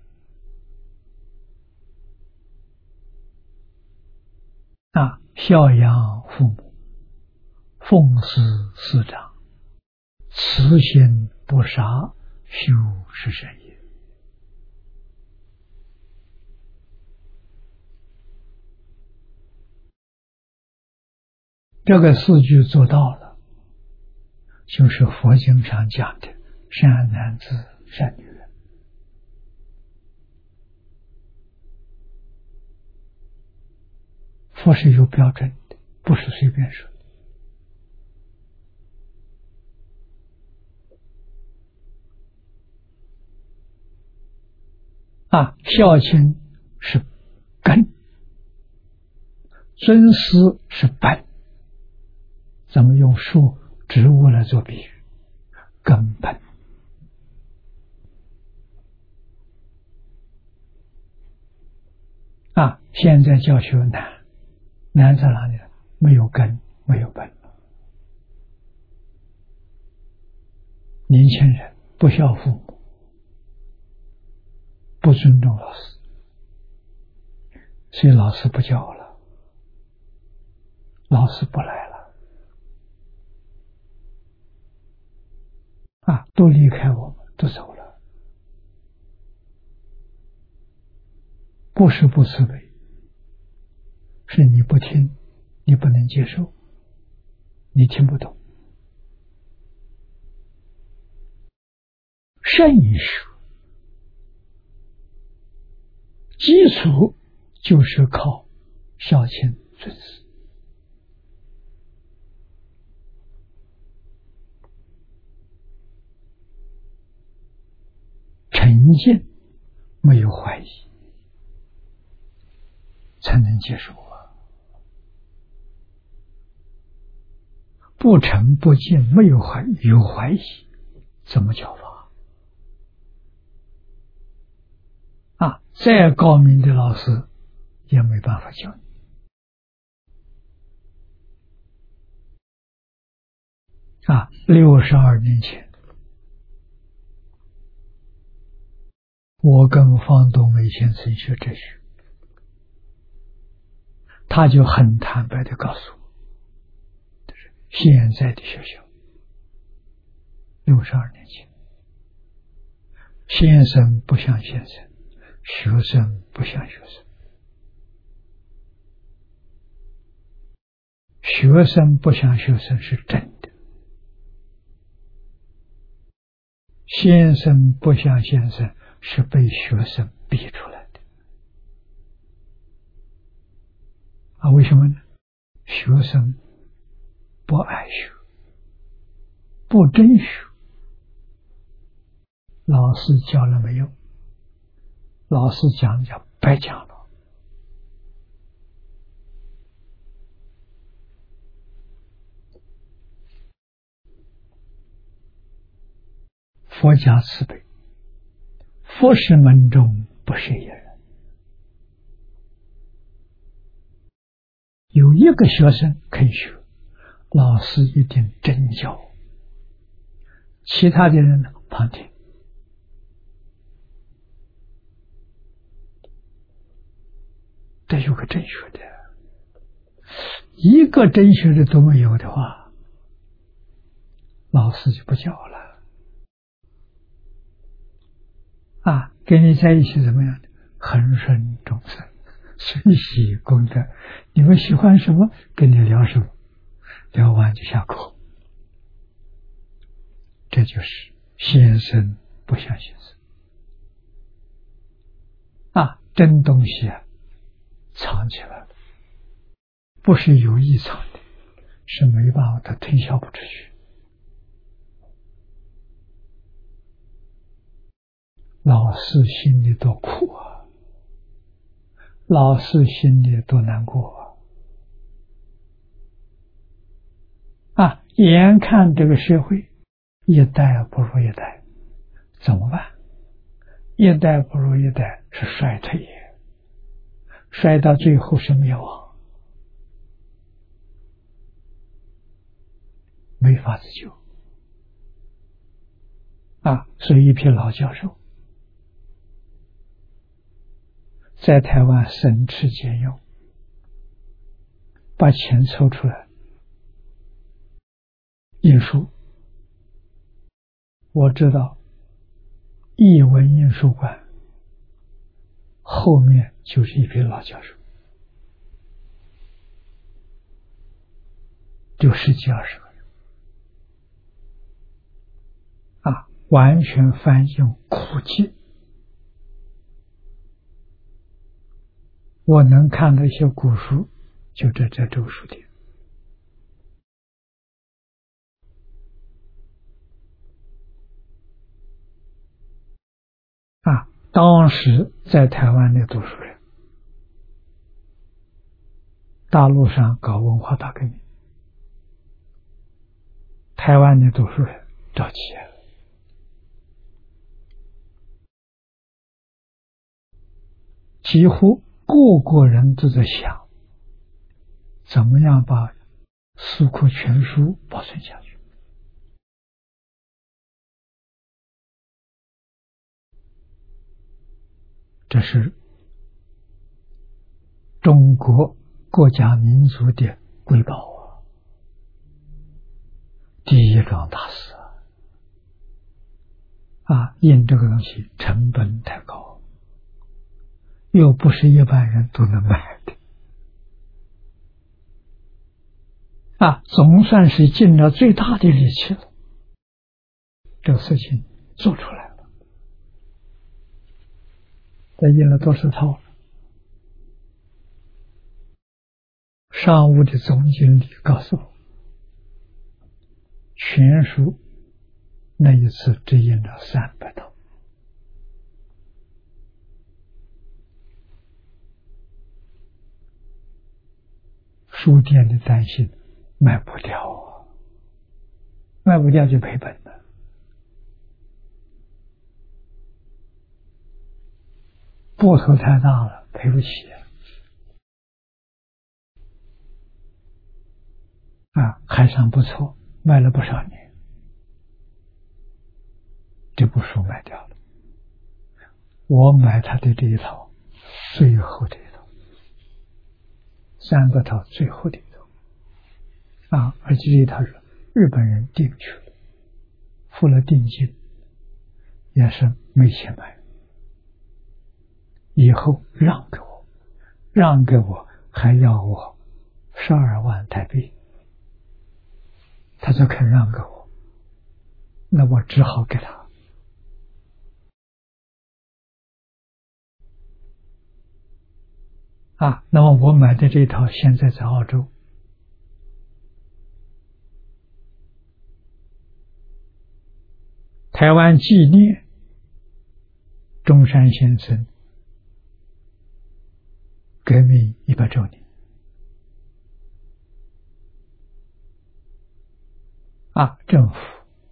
啊，孝养父母，奉事师长，慈心不杀，修是善业。这个四句做到了，就是佛经上讲的善男子善女人。佛是有标准的，不是随便说的啊。孝亲是根，尊师是本。咱们用树植物来做比喻，根本啊。现在教学难，难在哪里？没有根，没有本。年轻人不孝父母，不尊重老师，所以老师不教了，老师不来了啊，都离开我们，都走了。不是不慈悲，是你不听，你不能接受，你听不懂。善学基础就是靠孝亲尊师，沉静，没有怀疑，才能接受啊。不沉不静，没有怀有怀疑，怎么教法啊？再高明的老师也没办法教你啊。六十二年前，我跟方东梅先生学哲学，他就很坦白的告诉我，现在的学校六十二年前，先生不像先生，学生不像学生，学生不像学生是真的，先生不像先生是被学生逼出来的啊。为什么呢？学生不爱学，不真学，老师教了没用，老师讲讲白讲了。佛家慈悲，佛是门中不是一人，有一个学生可以学，老师一定真教， 其他的人呢旁听。这有个真学的，一个真学的都没有的话，老师就不教了啊！跟你在一起怎么样？恒顺众生，随喜功德。你们喜欢什么，跟你聊什么，聊完就下课。这就是先生不像先生啊！真东西啊，藏起来了，不是有意藏的，是没办法，他推销不出去。老师心里多苦啊，老师心里多难过啊！啊，眼看这个社会一代不如一代，怎么办？一代不如一代是衰退，衰到最后是灭亡，没法子救啊！所以一批老教授在台湾省吃俭用，把钱凑出来印书。我知道译文印书馆后面就是一批老教授，就十几二十个人啊，完全翻译苦记。我能看到一些古书，就在这周书店啊。当时在台湾的读书人，大陆上搞文化大革命，台湾的读书人着急了，几乎个个人都在想，怎么样把《四库全书》保存下去。这是中国国家民族的瑰宝啊，第一桩大事啊！印这个东西成本太高，又不是一般人都能买的啊，总算是尽了最大的力气了，这个事情做出来了。这印了多少套？上午的总经理告诉我，全书那一次只印了三百套。书店的担心卖不掉啊，卖不掉就赔本了。波头太大了，赔不起啊！还算不错，卖了不少年，这部书卖掉了。我买他的这一套，最后这一套，三个套最后的一套啊！而且这一套是日本人订去了，付了定金，也是没钱买。以后让给我，让给我还要我十二万台币，他就肯让给我，那我只好给他。啊，那么我买的这套现在在澳洲，台湾纪念中山先生革命一百周年啊，政府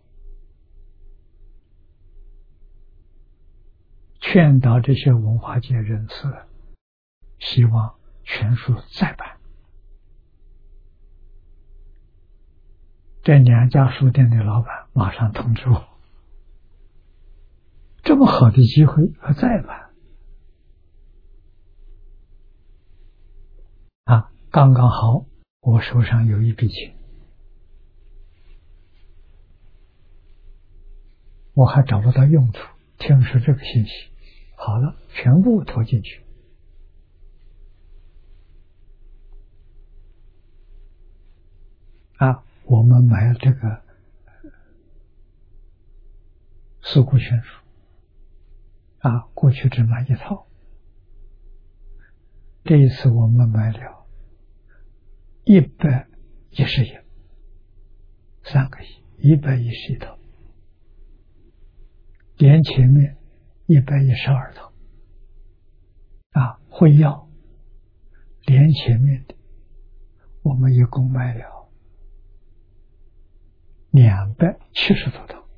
劝导这些文化界人士，希望全书再版这两家书店的老板马上通知我，这么好的机会还再办啊！刚刚好，我手上有一笔钱，我还找不到用处，听说这个信息，好了，全部投进去。啊，我们买了这个四库全书，啊，过去只买一套，这一次我们买了一百一十亿，三个亿，一百一十一套，连前面一百一十二套，啊，会要连前面的，我们一共买了两百七十多套，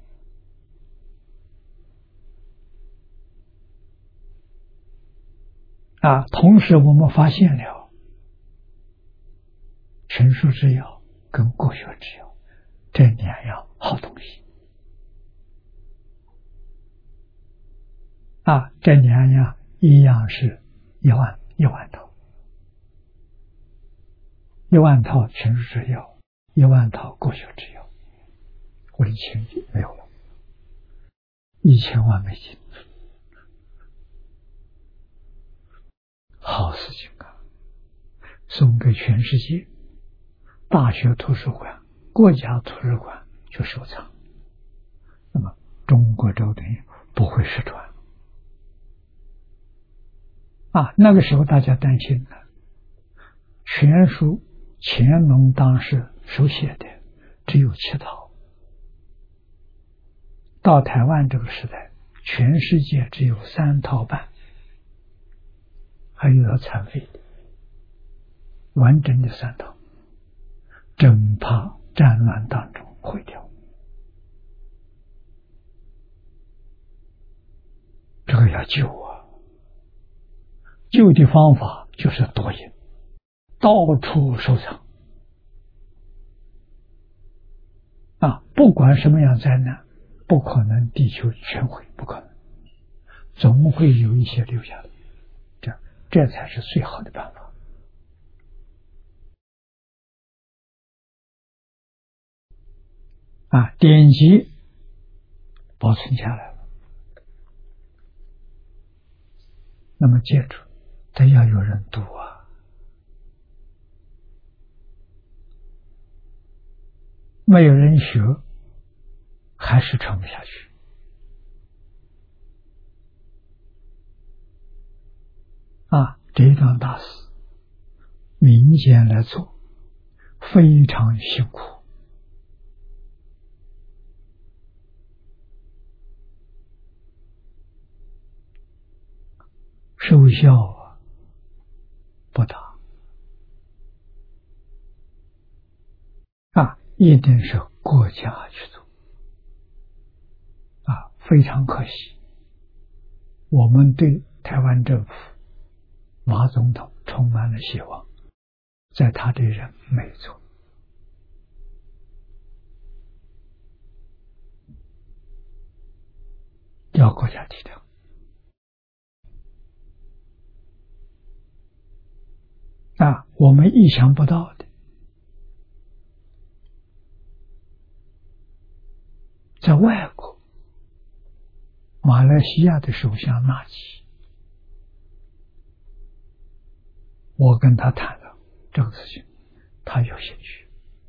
啊，同时我们发现了群书之要跟国学之要这两样好东西，啊，这两样一样是一万一万套，一万套群书之要，一万套国学之要，我以前就没有了，一千万美金，好事情啊！送给全世界，大学图书馆、国家图书馆去收藏，那么中国这个东西不会失传啊！那个时候大家担心的，全书乾隆当时手写的只有七套，到台湾这个时代，全世界只有三套半，还有要残废的，完整的三套，真怕战乱当中毁掉。这个要救啊！救的方法就是多印，到处收藏啊！不管什么样灾难，不可能地球全毁，不可能，总会有一些留下来，这这才是最好的办法啊！典籍保存下来了，那么接着得要有人读啊，没有人学，还是传不下去啊！这一桩大事，民间来做，非常辛苦。收效啊不大啊，一定是国家去做啊，非常可惜。我们对台湾政府马总统充满了希望，在他这人没做。要国家提倡啊，我们意想不到的，在外国，马来西亚的首相纳吉，我跟他谈了这个事情，他有兴趣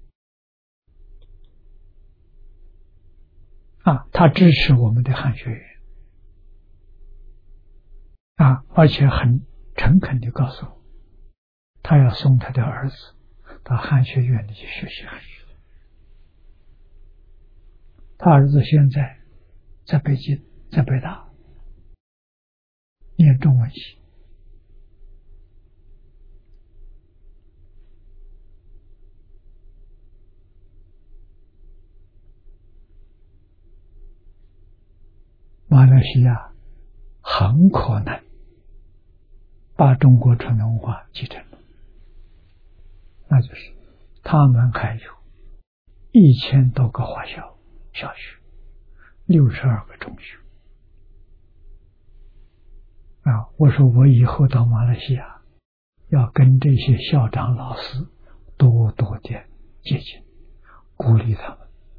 啊，他支持我们的汉学院啊，而且很诚恳地告诉我，他要送他的儿子到汉学院里去学习汉语。他儿子现在在北京，在北大念中文系。马来西亚很可能把中国传统文化继承了，那就是他们还有一千多个华校小学，六十二个中学。啊，我说我以后到马来西亚，要跟这些校长老师多多的接近，鼓励他们。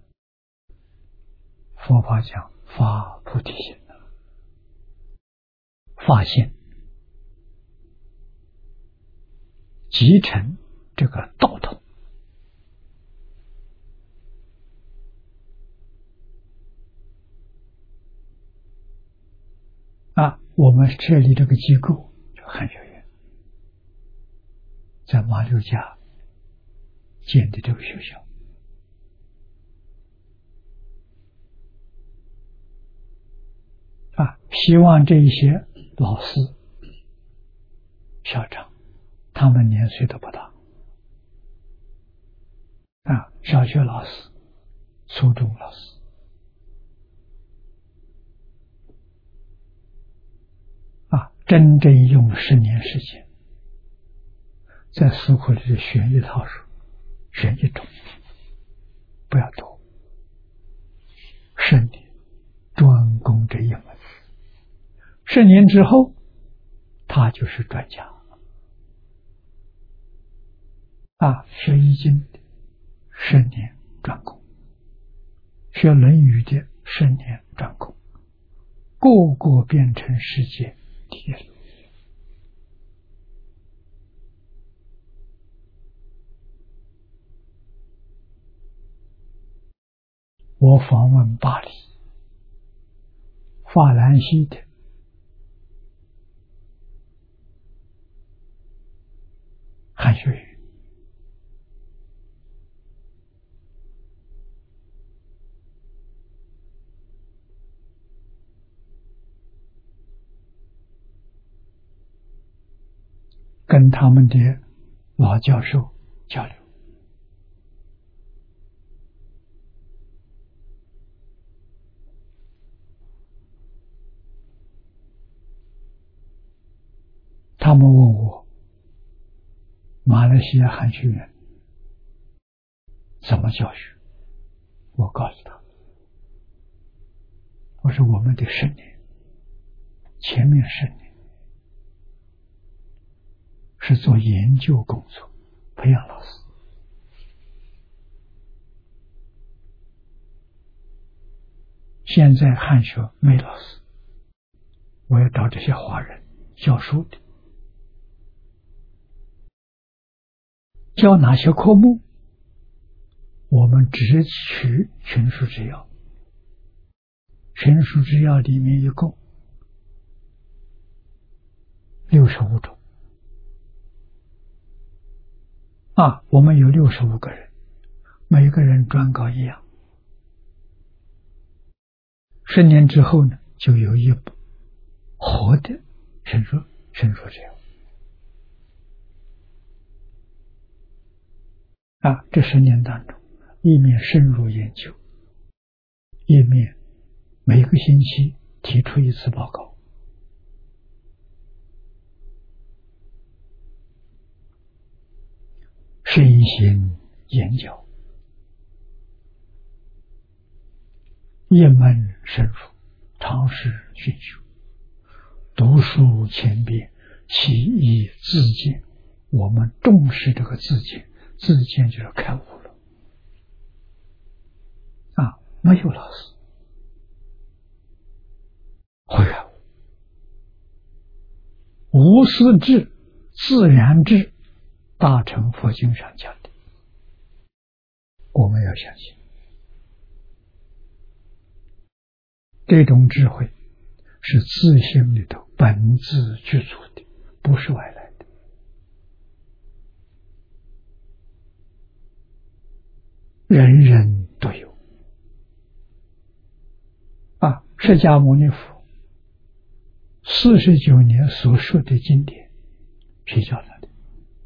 佛法讲发菩提心，发现集成这个道统。啊，我们设立这个机构叫汉学院，在马六甲建的这个学校。啊，希望这一些老师、校长，他们年岁都不大，啊，小学老师、初中老师，啊，真正用十年时间，在书库里选一套书，选一种，不要多，十年专攻这一门。十年之后，他就是专家。啊，学易经的十年专攻，学论语的十年专攻，个个变成世界第一。我访问巴黎、法兰西的汉学院，跟他们的老教授交流。他们问我马来西亚汉学院怎么教学，我告诉他，我说我们的十年，前面十年是做研究工作，培养老师。现在汉学没老师，我要找这些华人教书的，教哪些科目？我们只取群书之要，群书之要里面一共六十五种啊，我们有六十五个人，每个人专搞一样。十年之后呢，就有一部活的群书群书之要。啊，这十年当中，一面深入研究，一面每个星期提出一次报告。身心研究，一门深入，尝试熏修，读书千遍，其义自见。我们重视这个自见，自见就是开悟了啊！没有老师会开悟，无师智，自然智，大乘佛经上讲的，我们要相信。这种智慧是自性里头本自具足的，不是外来的。人人都有啊！释迦牟尼佛四十九年所说的经典，谁教他的？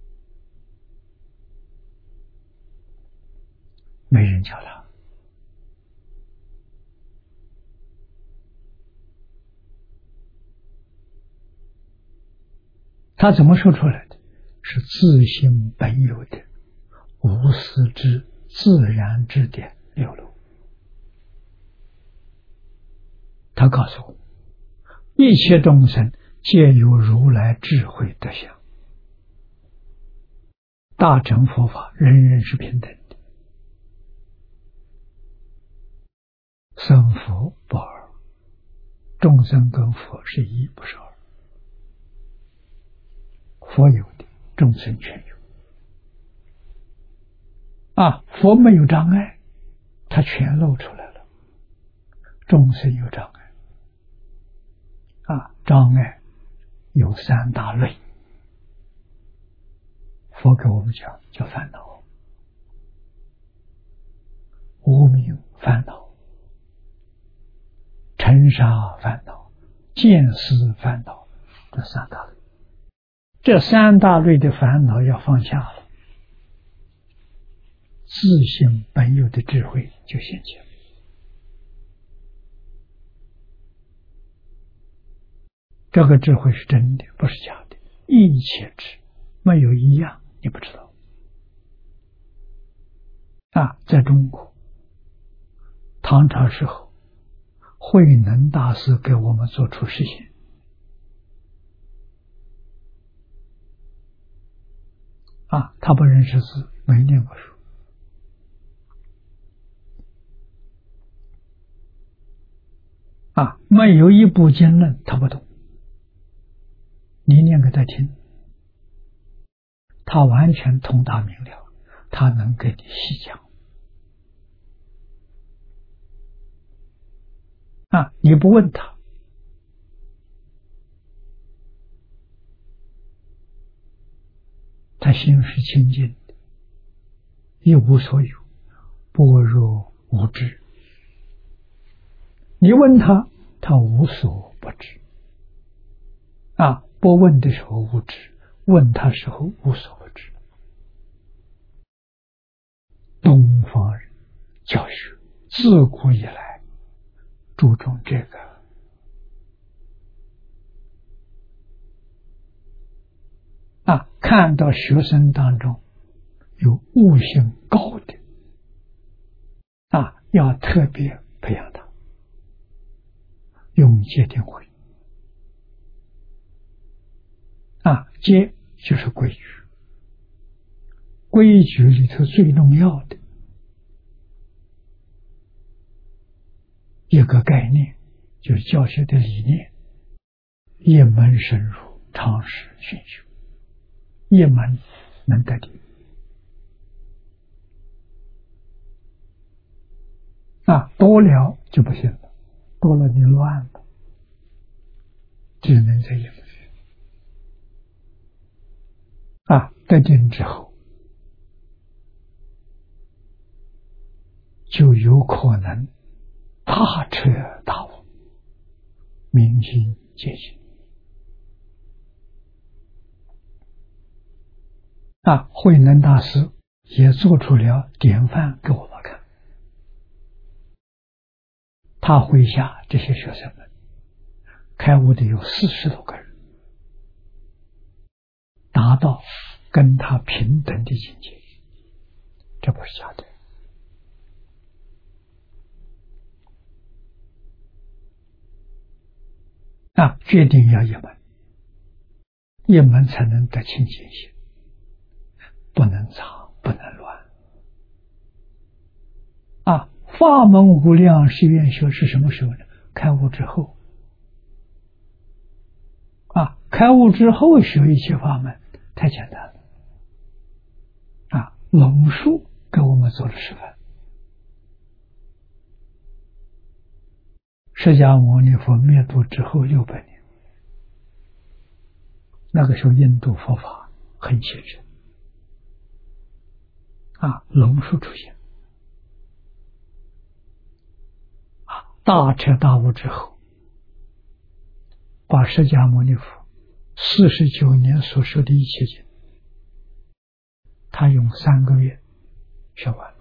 没人教他。他怎么说出来的？是自性本有的无私之自然之点流露。他告诉我，一切众生皆有如来智慧德相，大乘佛法人人是平等的，生佛不二，众生跟佛是一，不是二。佛有的，众生全有。啊，佛没有障碍，他全露出来了。众生有障碍，啊，障碍有三大类。佛给我们讲叫烦恼，无明烦恼、尘沙烦恼、见思烦恼，这三大类。这三大类的烦恼要放下了，自性本有的智慧就显现。这个智慧是真的，不是假的，一切智，没有一样你不知道。啊，在中国唐朝时候，慧能大师给我们做出实现。啊，他不认识字，没念过书。啊，没有一部经论他不懂，你念给他听，他完全通达明了，他能给你细讲。啊，你不问他，他心是清净的，一无所有，般若无知。你问他，他无所不知。啊，不问的时候无知，问他时候无所不知。东方人教学自古以来注重这个。啊，看到学生当中有悟性高的，啊，要特别培养他，用戒定慧。啊，戒就是规矩，规矩里头最重要的一个概念，就是教学的理念：一门深入，常识熏修。一门能得定。啊，多了就不行了，多了你乱了，只能这一门。啊，得定之后，就有可能大彻大悟，明心见性。啊，慧能大师也做出了典范给我们看。他麾下这些学生们开悟的有四十多个人，达到跟他平等的境界，这不是假的。啊，决定要一门，一门才能得清净心，不能杂，不能乱。啊，法门无量誓愿学是什么时候呢？开悟之后。啊，开悟之后学一切法门太简单了。啊，龙树给我们做了示范。释迦牟尼佛灭度之后六百年，那个时候印度佛法很虔诚。啊，龙树出现。啊，大彻大悟之后，把释迦牟尼佛四十九年所说的一切经，他用三个月学完了。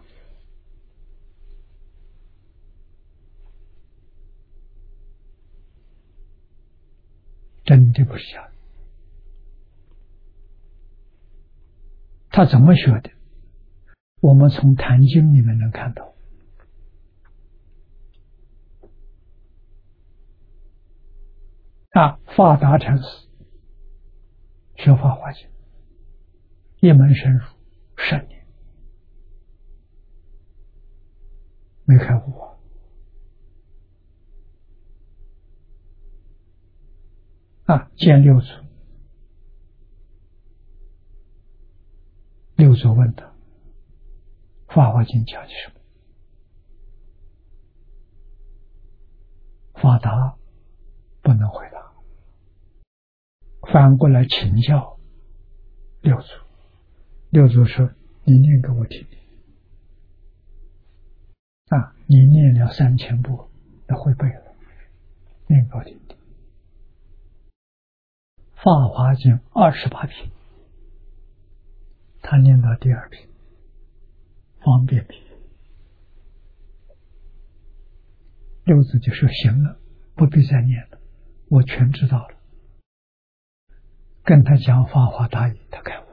真的不是假的。他怎么学的？ 我们从坛经里面能看到，啊，法达禅师学法华经，一门深入十年，没开悟啊！啊，见六祖，六祖问他：“法华经讲的什么？”法达不能回答，反过来请教六祖。六祖说：“你念给我听听。啊，你念了三千部，那会背了，念给我听听。法华经二十八品，他念到第二品，方便品。六祖就说：行了，不必再念了，我全知道了。跟他讲法华大义，他开悟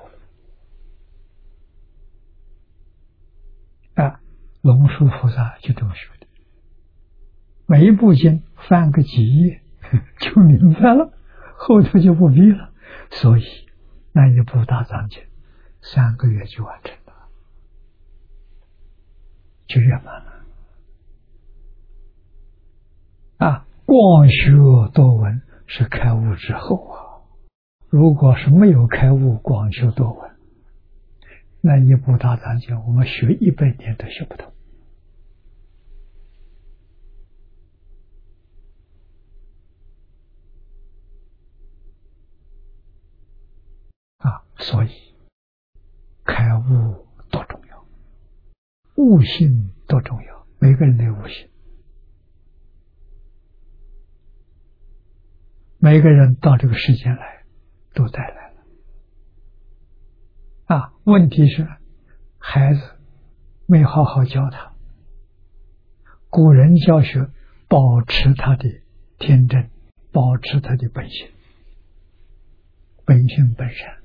了。啊，龙树菩萨就这么说的，每一部经翻个几页就明白了，后头就不必了。所以那一部大藏经三个月就完成了，就圆满了。啊，光学多闻是开悟之后啊，如果是没有开悟，光学多闻，那一部大藏经我们学一百年都学不懂。啊，所以开悟多重要，悟性多重要，每个人的悟性，每个人到这个世间来都带来了。啊，问题是孩子没好好教他。古人教学保持他的天真，保持他的本性，本性本善。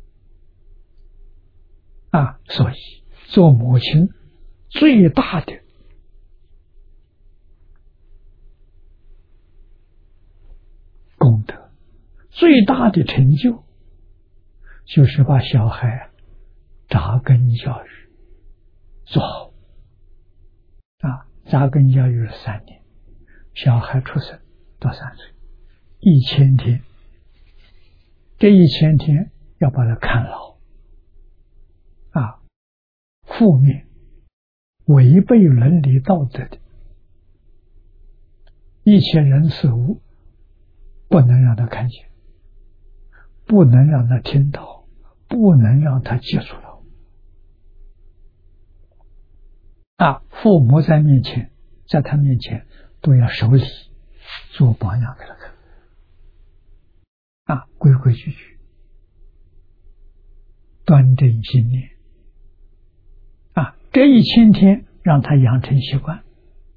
啊，所以做母亲最大的功德，最大的成就，就是把小孩扎根教育做好。啊，扎根教育了三年，小孩出生到三岁，一千天，这一千天要把他看牢。啊，负面违背伦理道德的一切人事物，不能让他看见，不能让他听到，不能让他接触到。啊，父母在面前，在他面前都要守礼，做榜样给他看。啊，规规矩矩，端正心念。啊，这一千天让他养成习惯，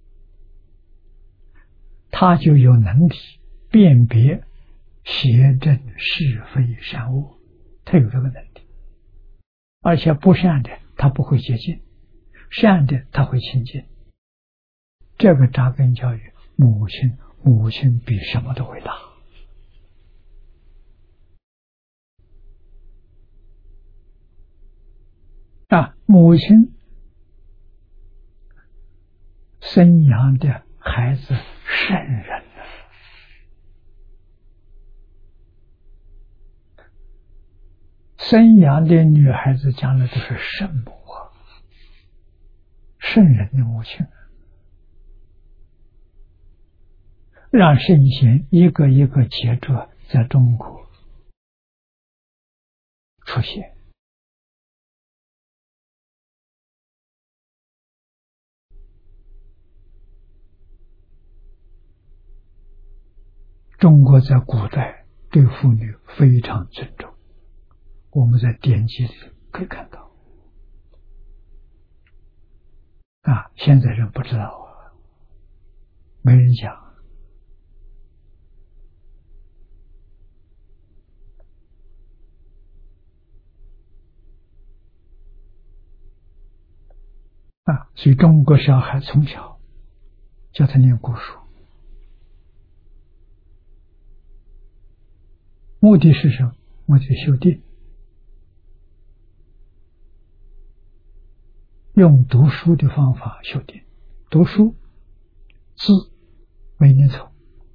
他就有能力辨别邪正是非善恶，他有这个能力。而且不善的他不会接近，善的他会亲近。这个扎根教育，母亲母亲比什么都伟大。啊，母亲生养的孩子圣人了，生养的女孩子将来都是圣母啊，圣人的母亲，让圣贤一个一个杰作在中国出现。中国在古代对妇女非常尊重，我们在典籍里可以看到。啊，现在人不知道啊，没人讲。 啊，所以中国小孩从小叫他念古书，目的是什么？目的修定，用读书的方法修定。读书字没念错，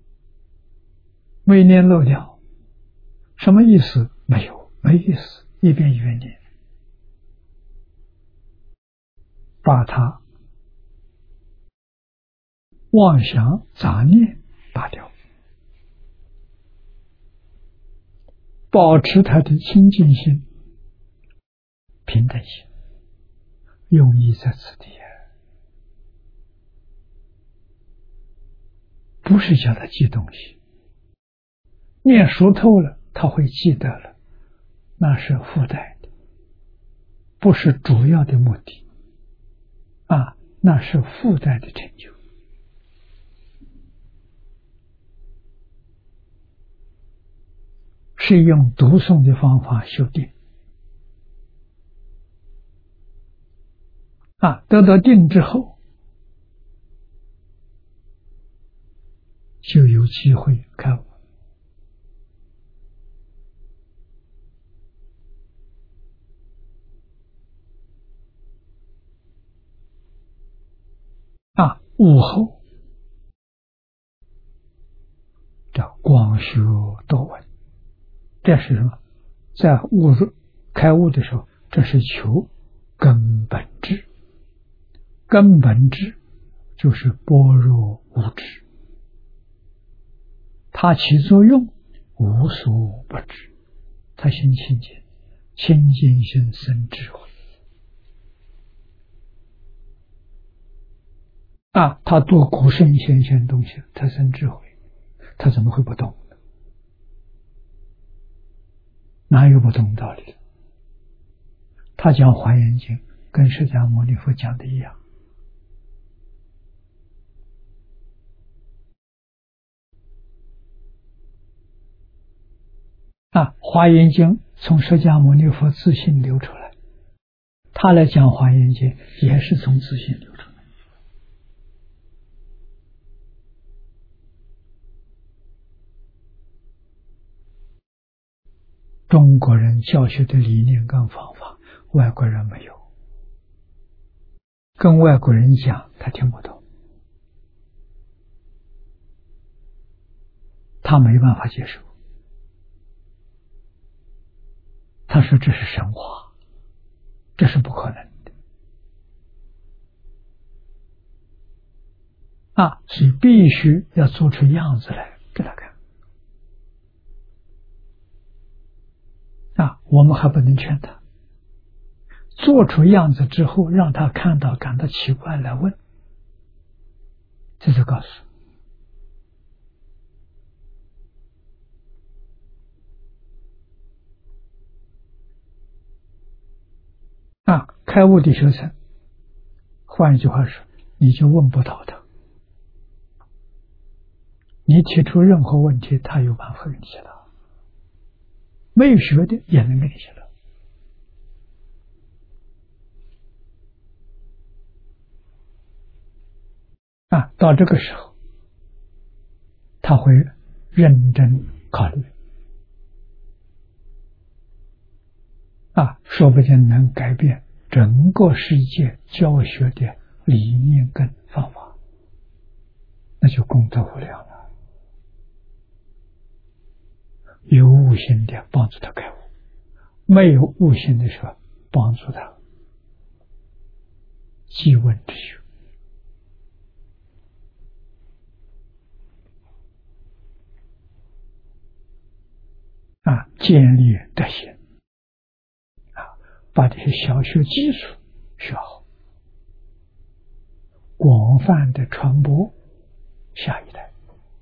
没念漏掉，什么意思？没有，没意思，一遍一遍念，把它妄想杂念打掉，保持它的清净心、平等心，用意在此地，不是叫他记东西，念熟透了他会记得了，那是附带的，不是主要的目的啊，那是附带的成就。是用读诵的方法修定啊，得到定之后，就有机会开悟啊。悟后叫广修多闻，这是什么？在悟入开悟的时候，这是求根本智。根本智就是般若无知，它起作用无所不知，它心清净，清净心生智慧啊！他度古圣先贤东西，他生智慧，他怎么会不懂呢？哪有不懂道理？他讲《华严经》跟释迦牟尼佛讲的一样啊，《华严经》从释迦牟尼佛自信流出来，他来讲《华严经》也是从自信流出来。中国人教学的理念跟方法，外国人没有，跟外国人讲他听不懂，他没办法接受，他说这是神话，这是不可能的啊！所以必须要做出样子来给他看啊！我们还不能劝他，做出样子之后，让他看到感到奇怪来问，这就告诉啊，开悟的学生，换一句话说，你就问不到他，你提出任何问题，他有办法给你解答，没有学的也能给你解答啊。到这个时候，他会认真考虑啊，说不定能改变整个世界教学的理念跟方法，那就功德无量了。有悟性的帮助他开悟，没有悟性的时候帮助他即问之学啊，建立德行啊，把这些小学基础学好，广泛的传播下一代，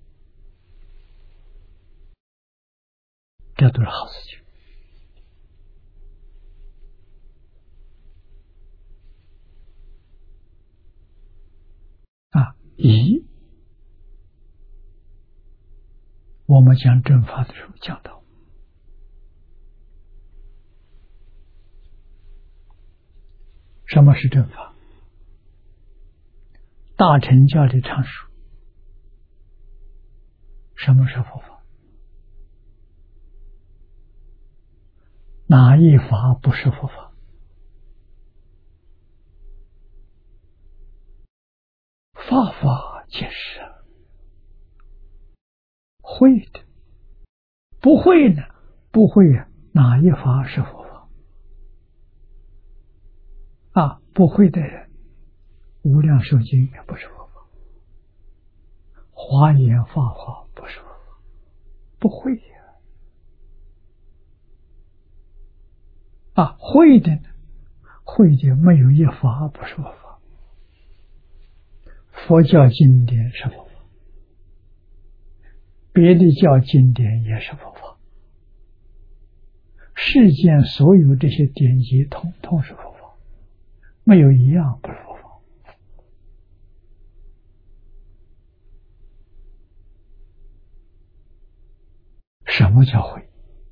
这都是好事情啊。一我们讲正法的时候讲到，什么是正法？ 大乘教里常说，什么是佛法？哪一法不是佛法？法法皆是，会的，不会呢？不会呀、啊，哪一法是佛法？啊，不会的人，无量寿经也不是佛法，华严法华不是佛法，不会呀、啊。啊，会的呢？会的没有一法不是佛法。佛教经典是佛法，别的教经典也是佛法，世间所有这些典籍统统是佛法，没有一样不是佛法。什么叫会？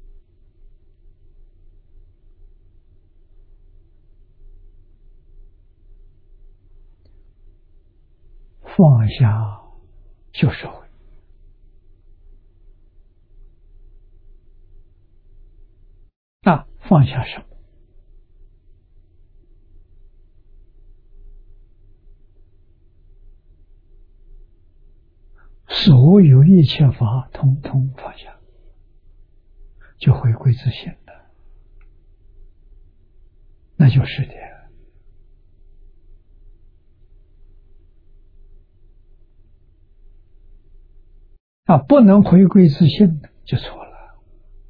放下就是会。啊，放下什么？所有一切法统统放下，就回归自性了，那就是的。啊，不能回归自性的就错了。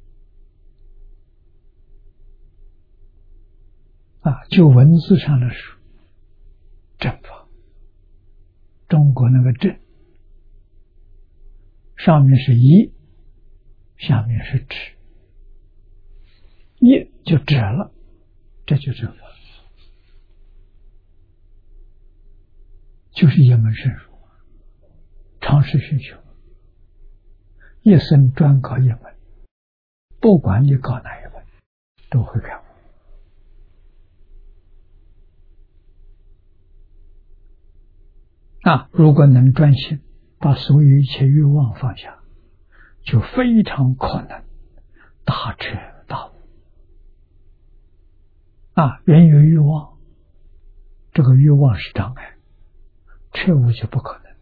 啊，就文字上来说，正法，中国那个正，上面是一，下面是止，一就止了，这就正法，就是一门深入，长时熏修，一生专搞一门，不管你搞哪一门，都会开悟。啊，如果能专心，把所有一切欲望放下，就非常可能大彻大悟。啊，人有欲望，这个欲望是障碍，彻悟就不可能。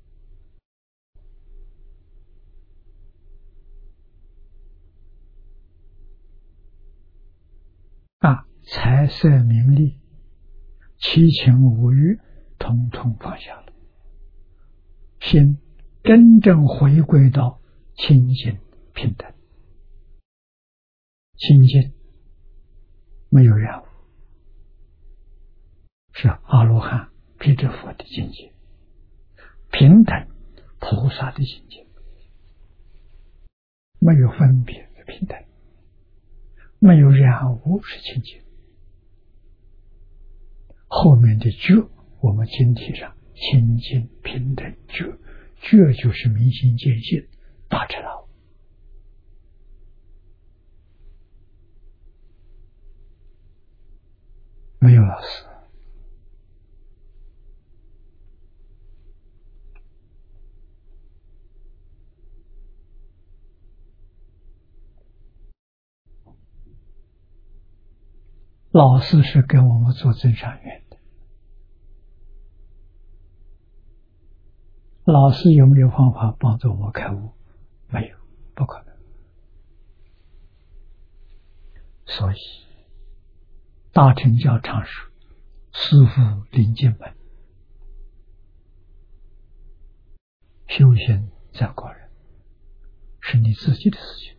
啊，财色名利，七情五欲，统统放下了，心真正回归到清净平等，清净没有染污，是阿罗汉、辟支佛的境界；平等，菩萨的境界，没有分别的平等，没有染污是清净。后面的觉，我们经题上清净平等觉，觉就是明心见性，大彻大悟。没有老师，老师是跟我们做增上缘的。老师有没有方法帮助我们开悟？没有，不可能。所以大乘教常说，师父领进门，修行在个人，是你自己的事情。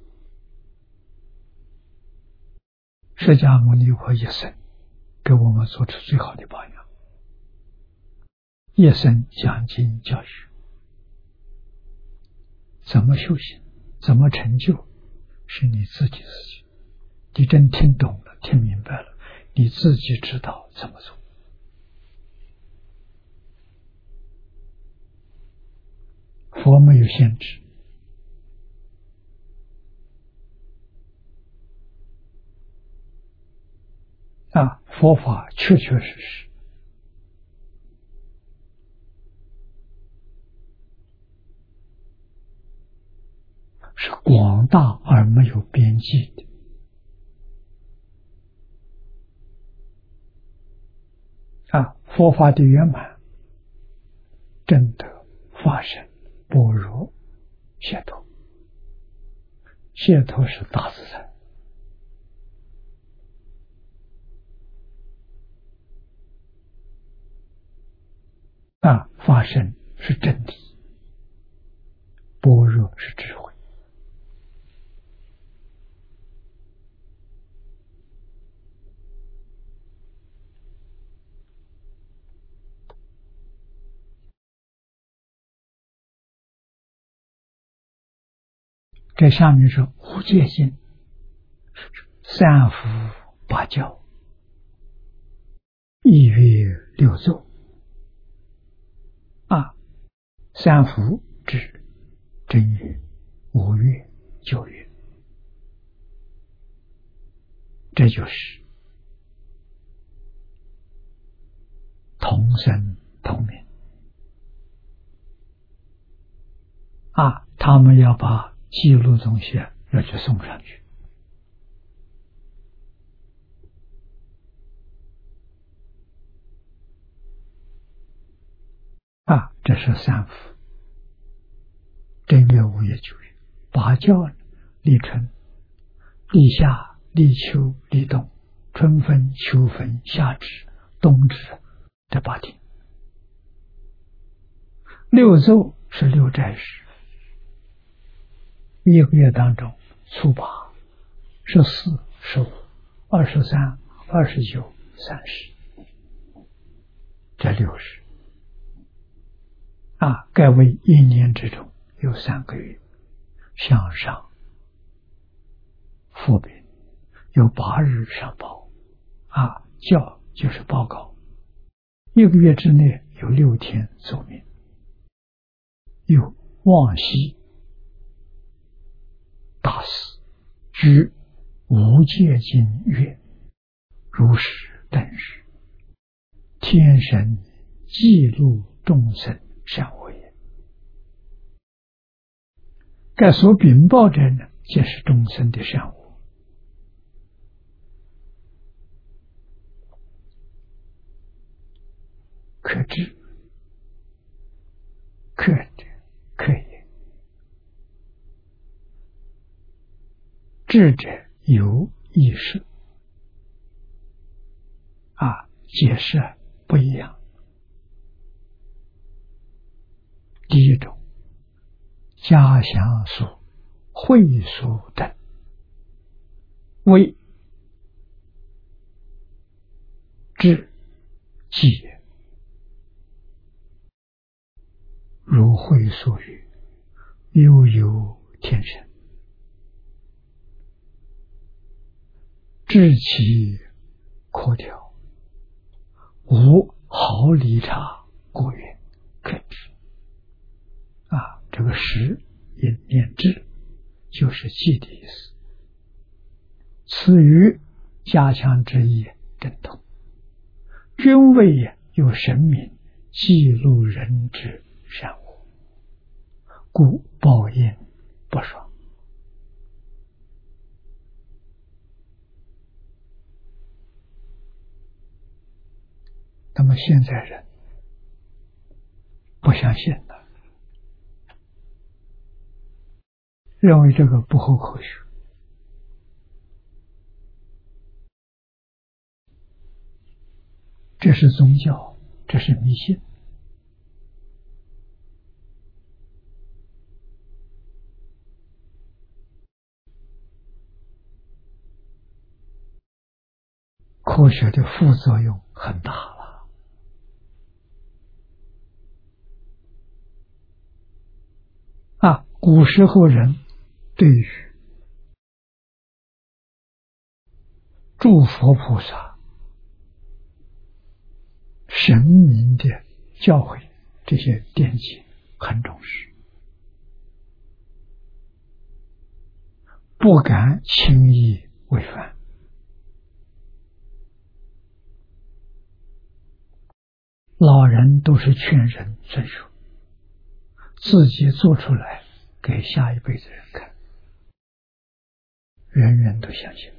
释迦牟尼佛一生给我们做出最好的榜样，一生讲经教学，怎么修行，怎么成就，是你自己的事情。你真听懂了，听明白了，你自己知道怎么做。佛没有限制，啊，佛法确确实实是广大而没有边际的。啊，佛法的圆满，正德、法身、般若、解脱。解脱是大自然，啊，法身是真理，般若是智慧。这下面是无戒心，三伏八教，一月六奏。啊，三伏指正月、五月、九月，这就是同生同名。啊，他们要把记录东西要去送上去。啊，这是三伏，正月、五月、九月。八教立春、立夏、立秋、立冬，春分、秋分、夏至、冬至，这八天。六奏是六斋时，一个月当中，初八、十四、十五、二十三、二十九、三十，这六十。啊，该为一年之中有三个月向上复禀，有八日上报。啊，教就是报告，一个月之内有六天奏明。有望西大师居无界经月，如是等时，天神记录众生善恶也。该所禀报者呢，皆是众生的善恶。可知，可者可也。智者有意识。啊，解释不一样。第一种，家详书、会书等，为智解，如会书语，悠悠天神，智其可调，无毫厘差过远可知。啊，这个识也念智，就是记的意思。此与加强之意等同，均谓有神明记录人之善恶，故报应不爽。那么现在人不相信了，认为这个不合科学。这是宗教，这是迷信。科学的副作用很大了。啊，古时候人对于诸佛菩萨、神明的教诲，这些典籍很重视，不敢轻易违反。老人都是劝人遵守，自己做出来给下一辈的人看。 人人都相信。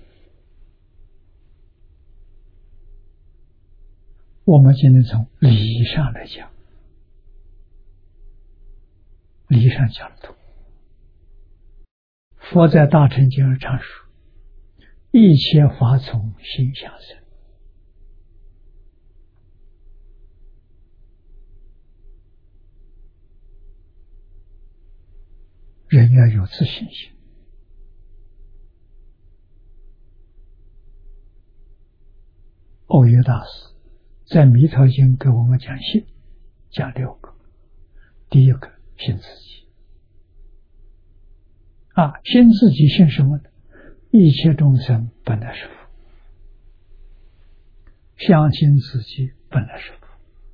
我们今天从理上来讲，理上讲得通。佛在大乘经上常说：“一切法从心想生。”人要有自信心。欧约大师在《弥陀经》给我们讲信，讲六个。第一个，信自己。啊，信自己信什么呢？一切众生本来是佛，相信自己本来是佛。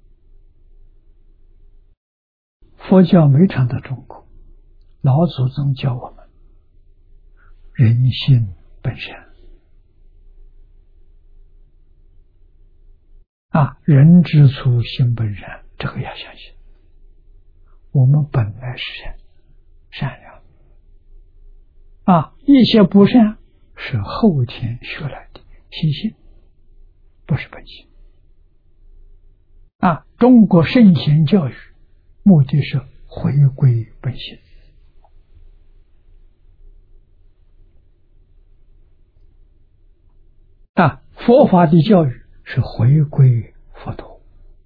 佛教没传到中国，老祖宗教我们人性本善。啊，人之初性本善，这个要相信。我们本来是善善良。啊，一些不善是后天学来的习性，不是本性。啊，中国圣贤教育目的是回归本性。啊，佛法的教育是回归佛陀，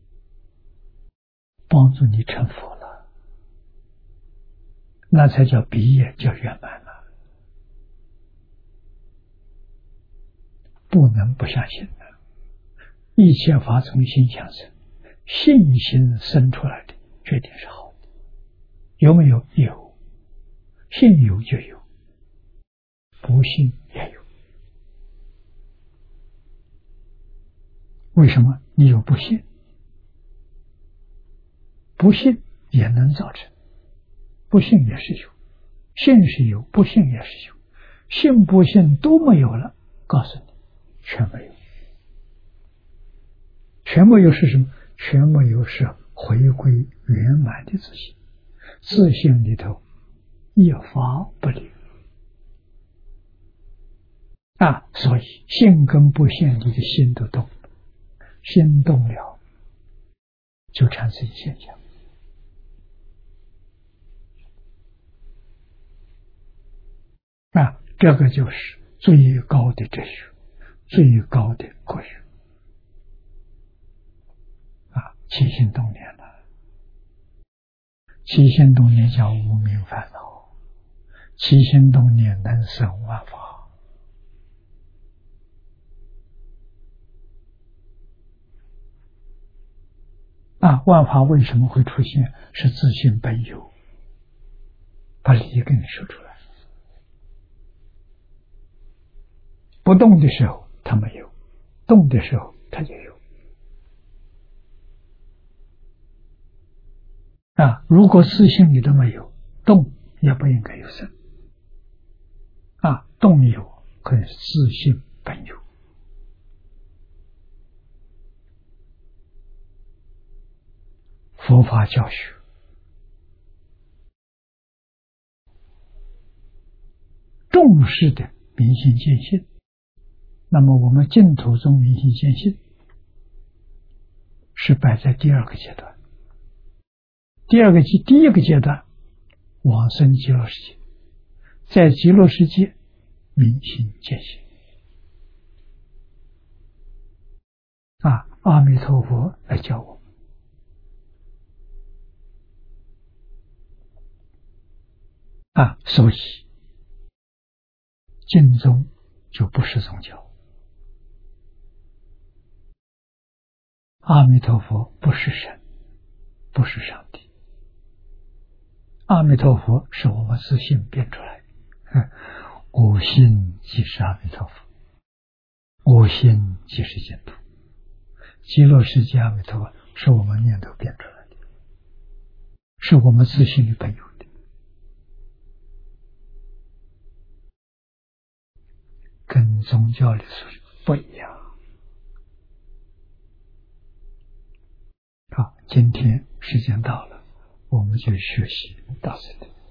帮助你成佛了，那才叫毕业，叫圆满了。不能不相信的，一切法从心想生，信心生出来的决定是好的。有没有？有，信有就有，不信也有。为什么？你有不信，不信也能造成，不信也是有，信是有，不信也是有，信不信都没有了，告诉你全没有。全没有是什么？全没有是回归圆满的自信，自信里头一法不离啊，所以信跟不信你的心都动，心动了就产生现象。啊，这个就是最高的哲学，最高的国学。啊，起心动念了，起心动念叫无明烦恼，起心动念能生万法。啊，万法为什么会出现？是自性本有，把理根说出来。不动的时候它没有，动的时候它就有。啊，如果自性里都没有，动也不应该有生。啊，动有可能是自性本有。佛法教学重视的明心见性，那么我们净土中明心见性是摆在第二个阶段。第二个阶第一个阶段往生极乐世界，在极乐世界明心见性。啊，阿弥陀佛来教我们。啊，所以净宗就不是宗教，阿弥陀佛不是神，不是上帝，阿弥陀佛是我们自信变出来的。我心即是阿弥陀佛，我心即是净土，极乐世界阿弥陀佛是我们念头变出来的，是我们自信里本有的。跟宗教里说不一样。好，今天时间到了，我们就学习到这里。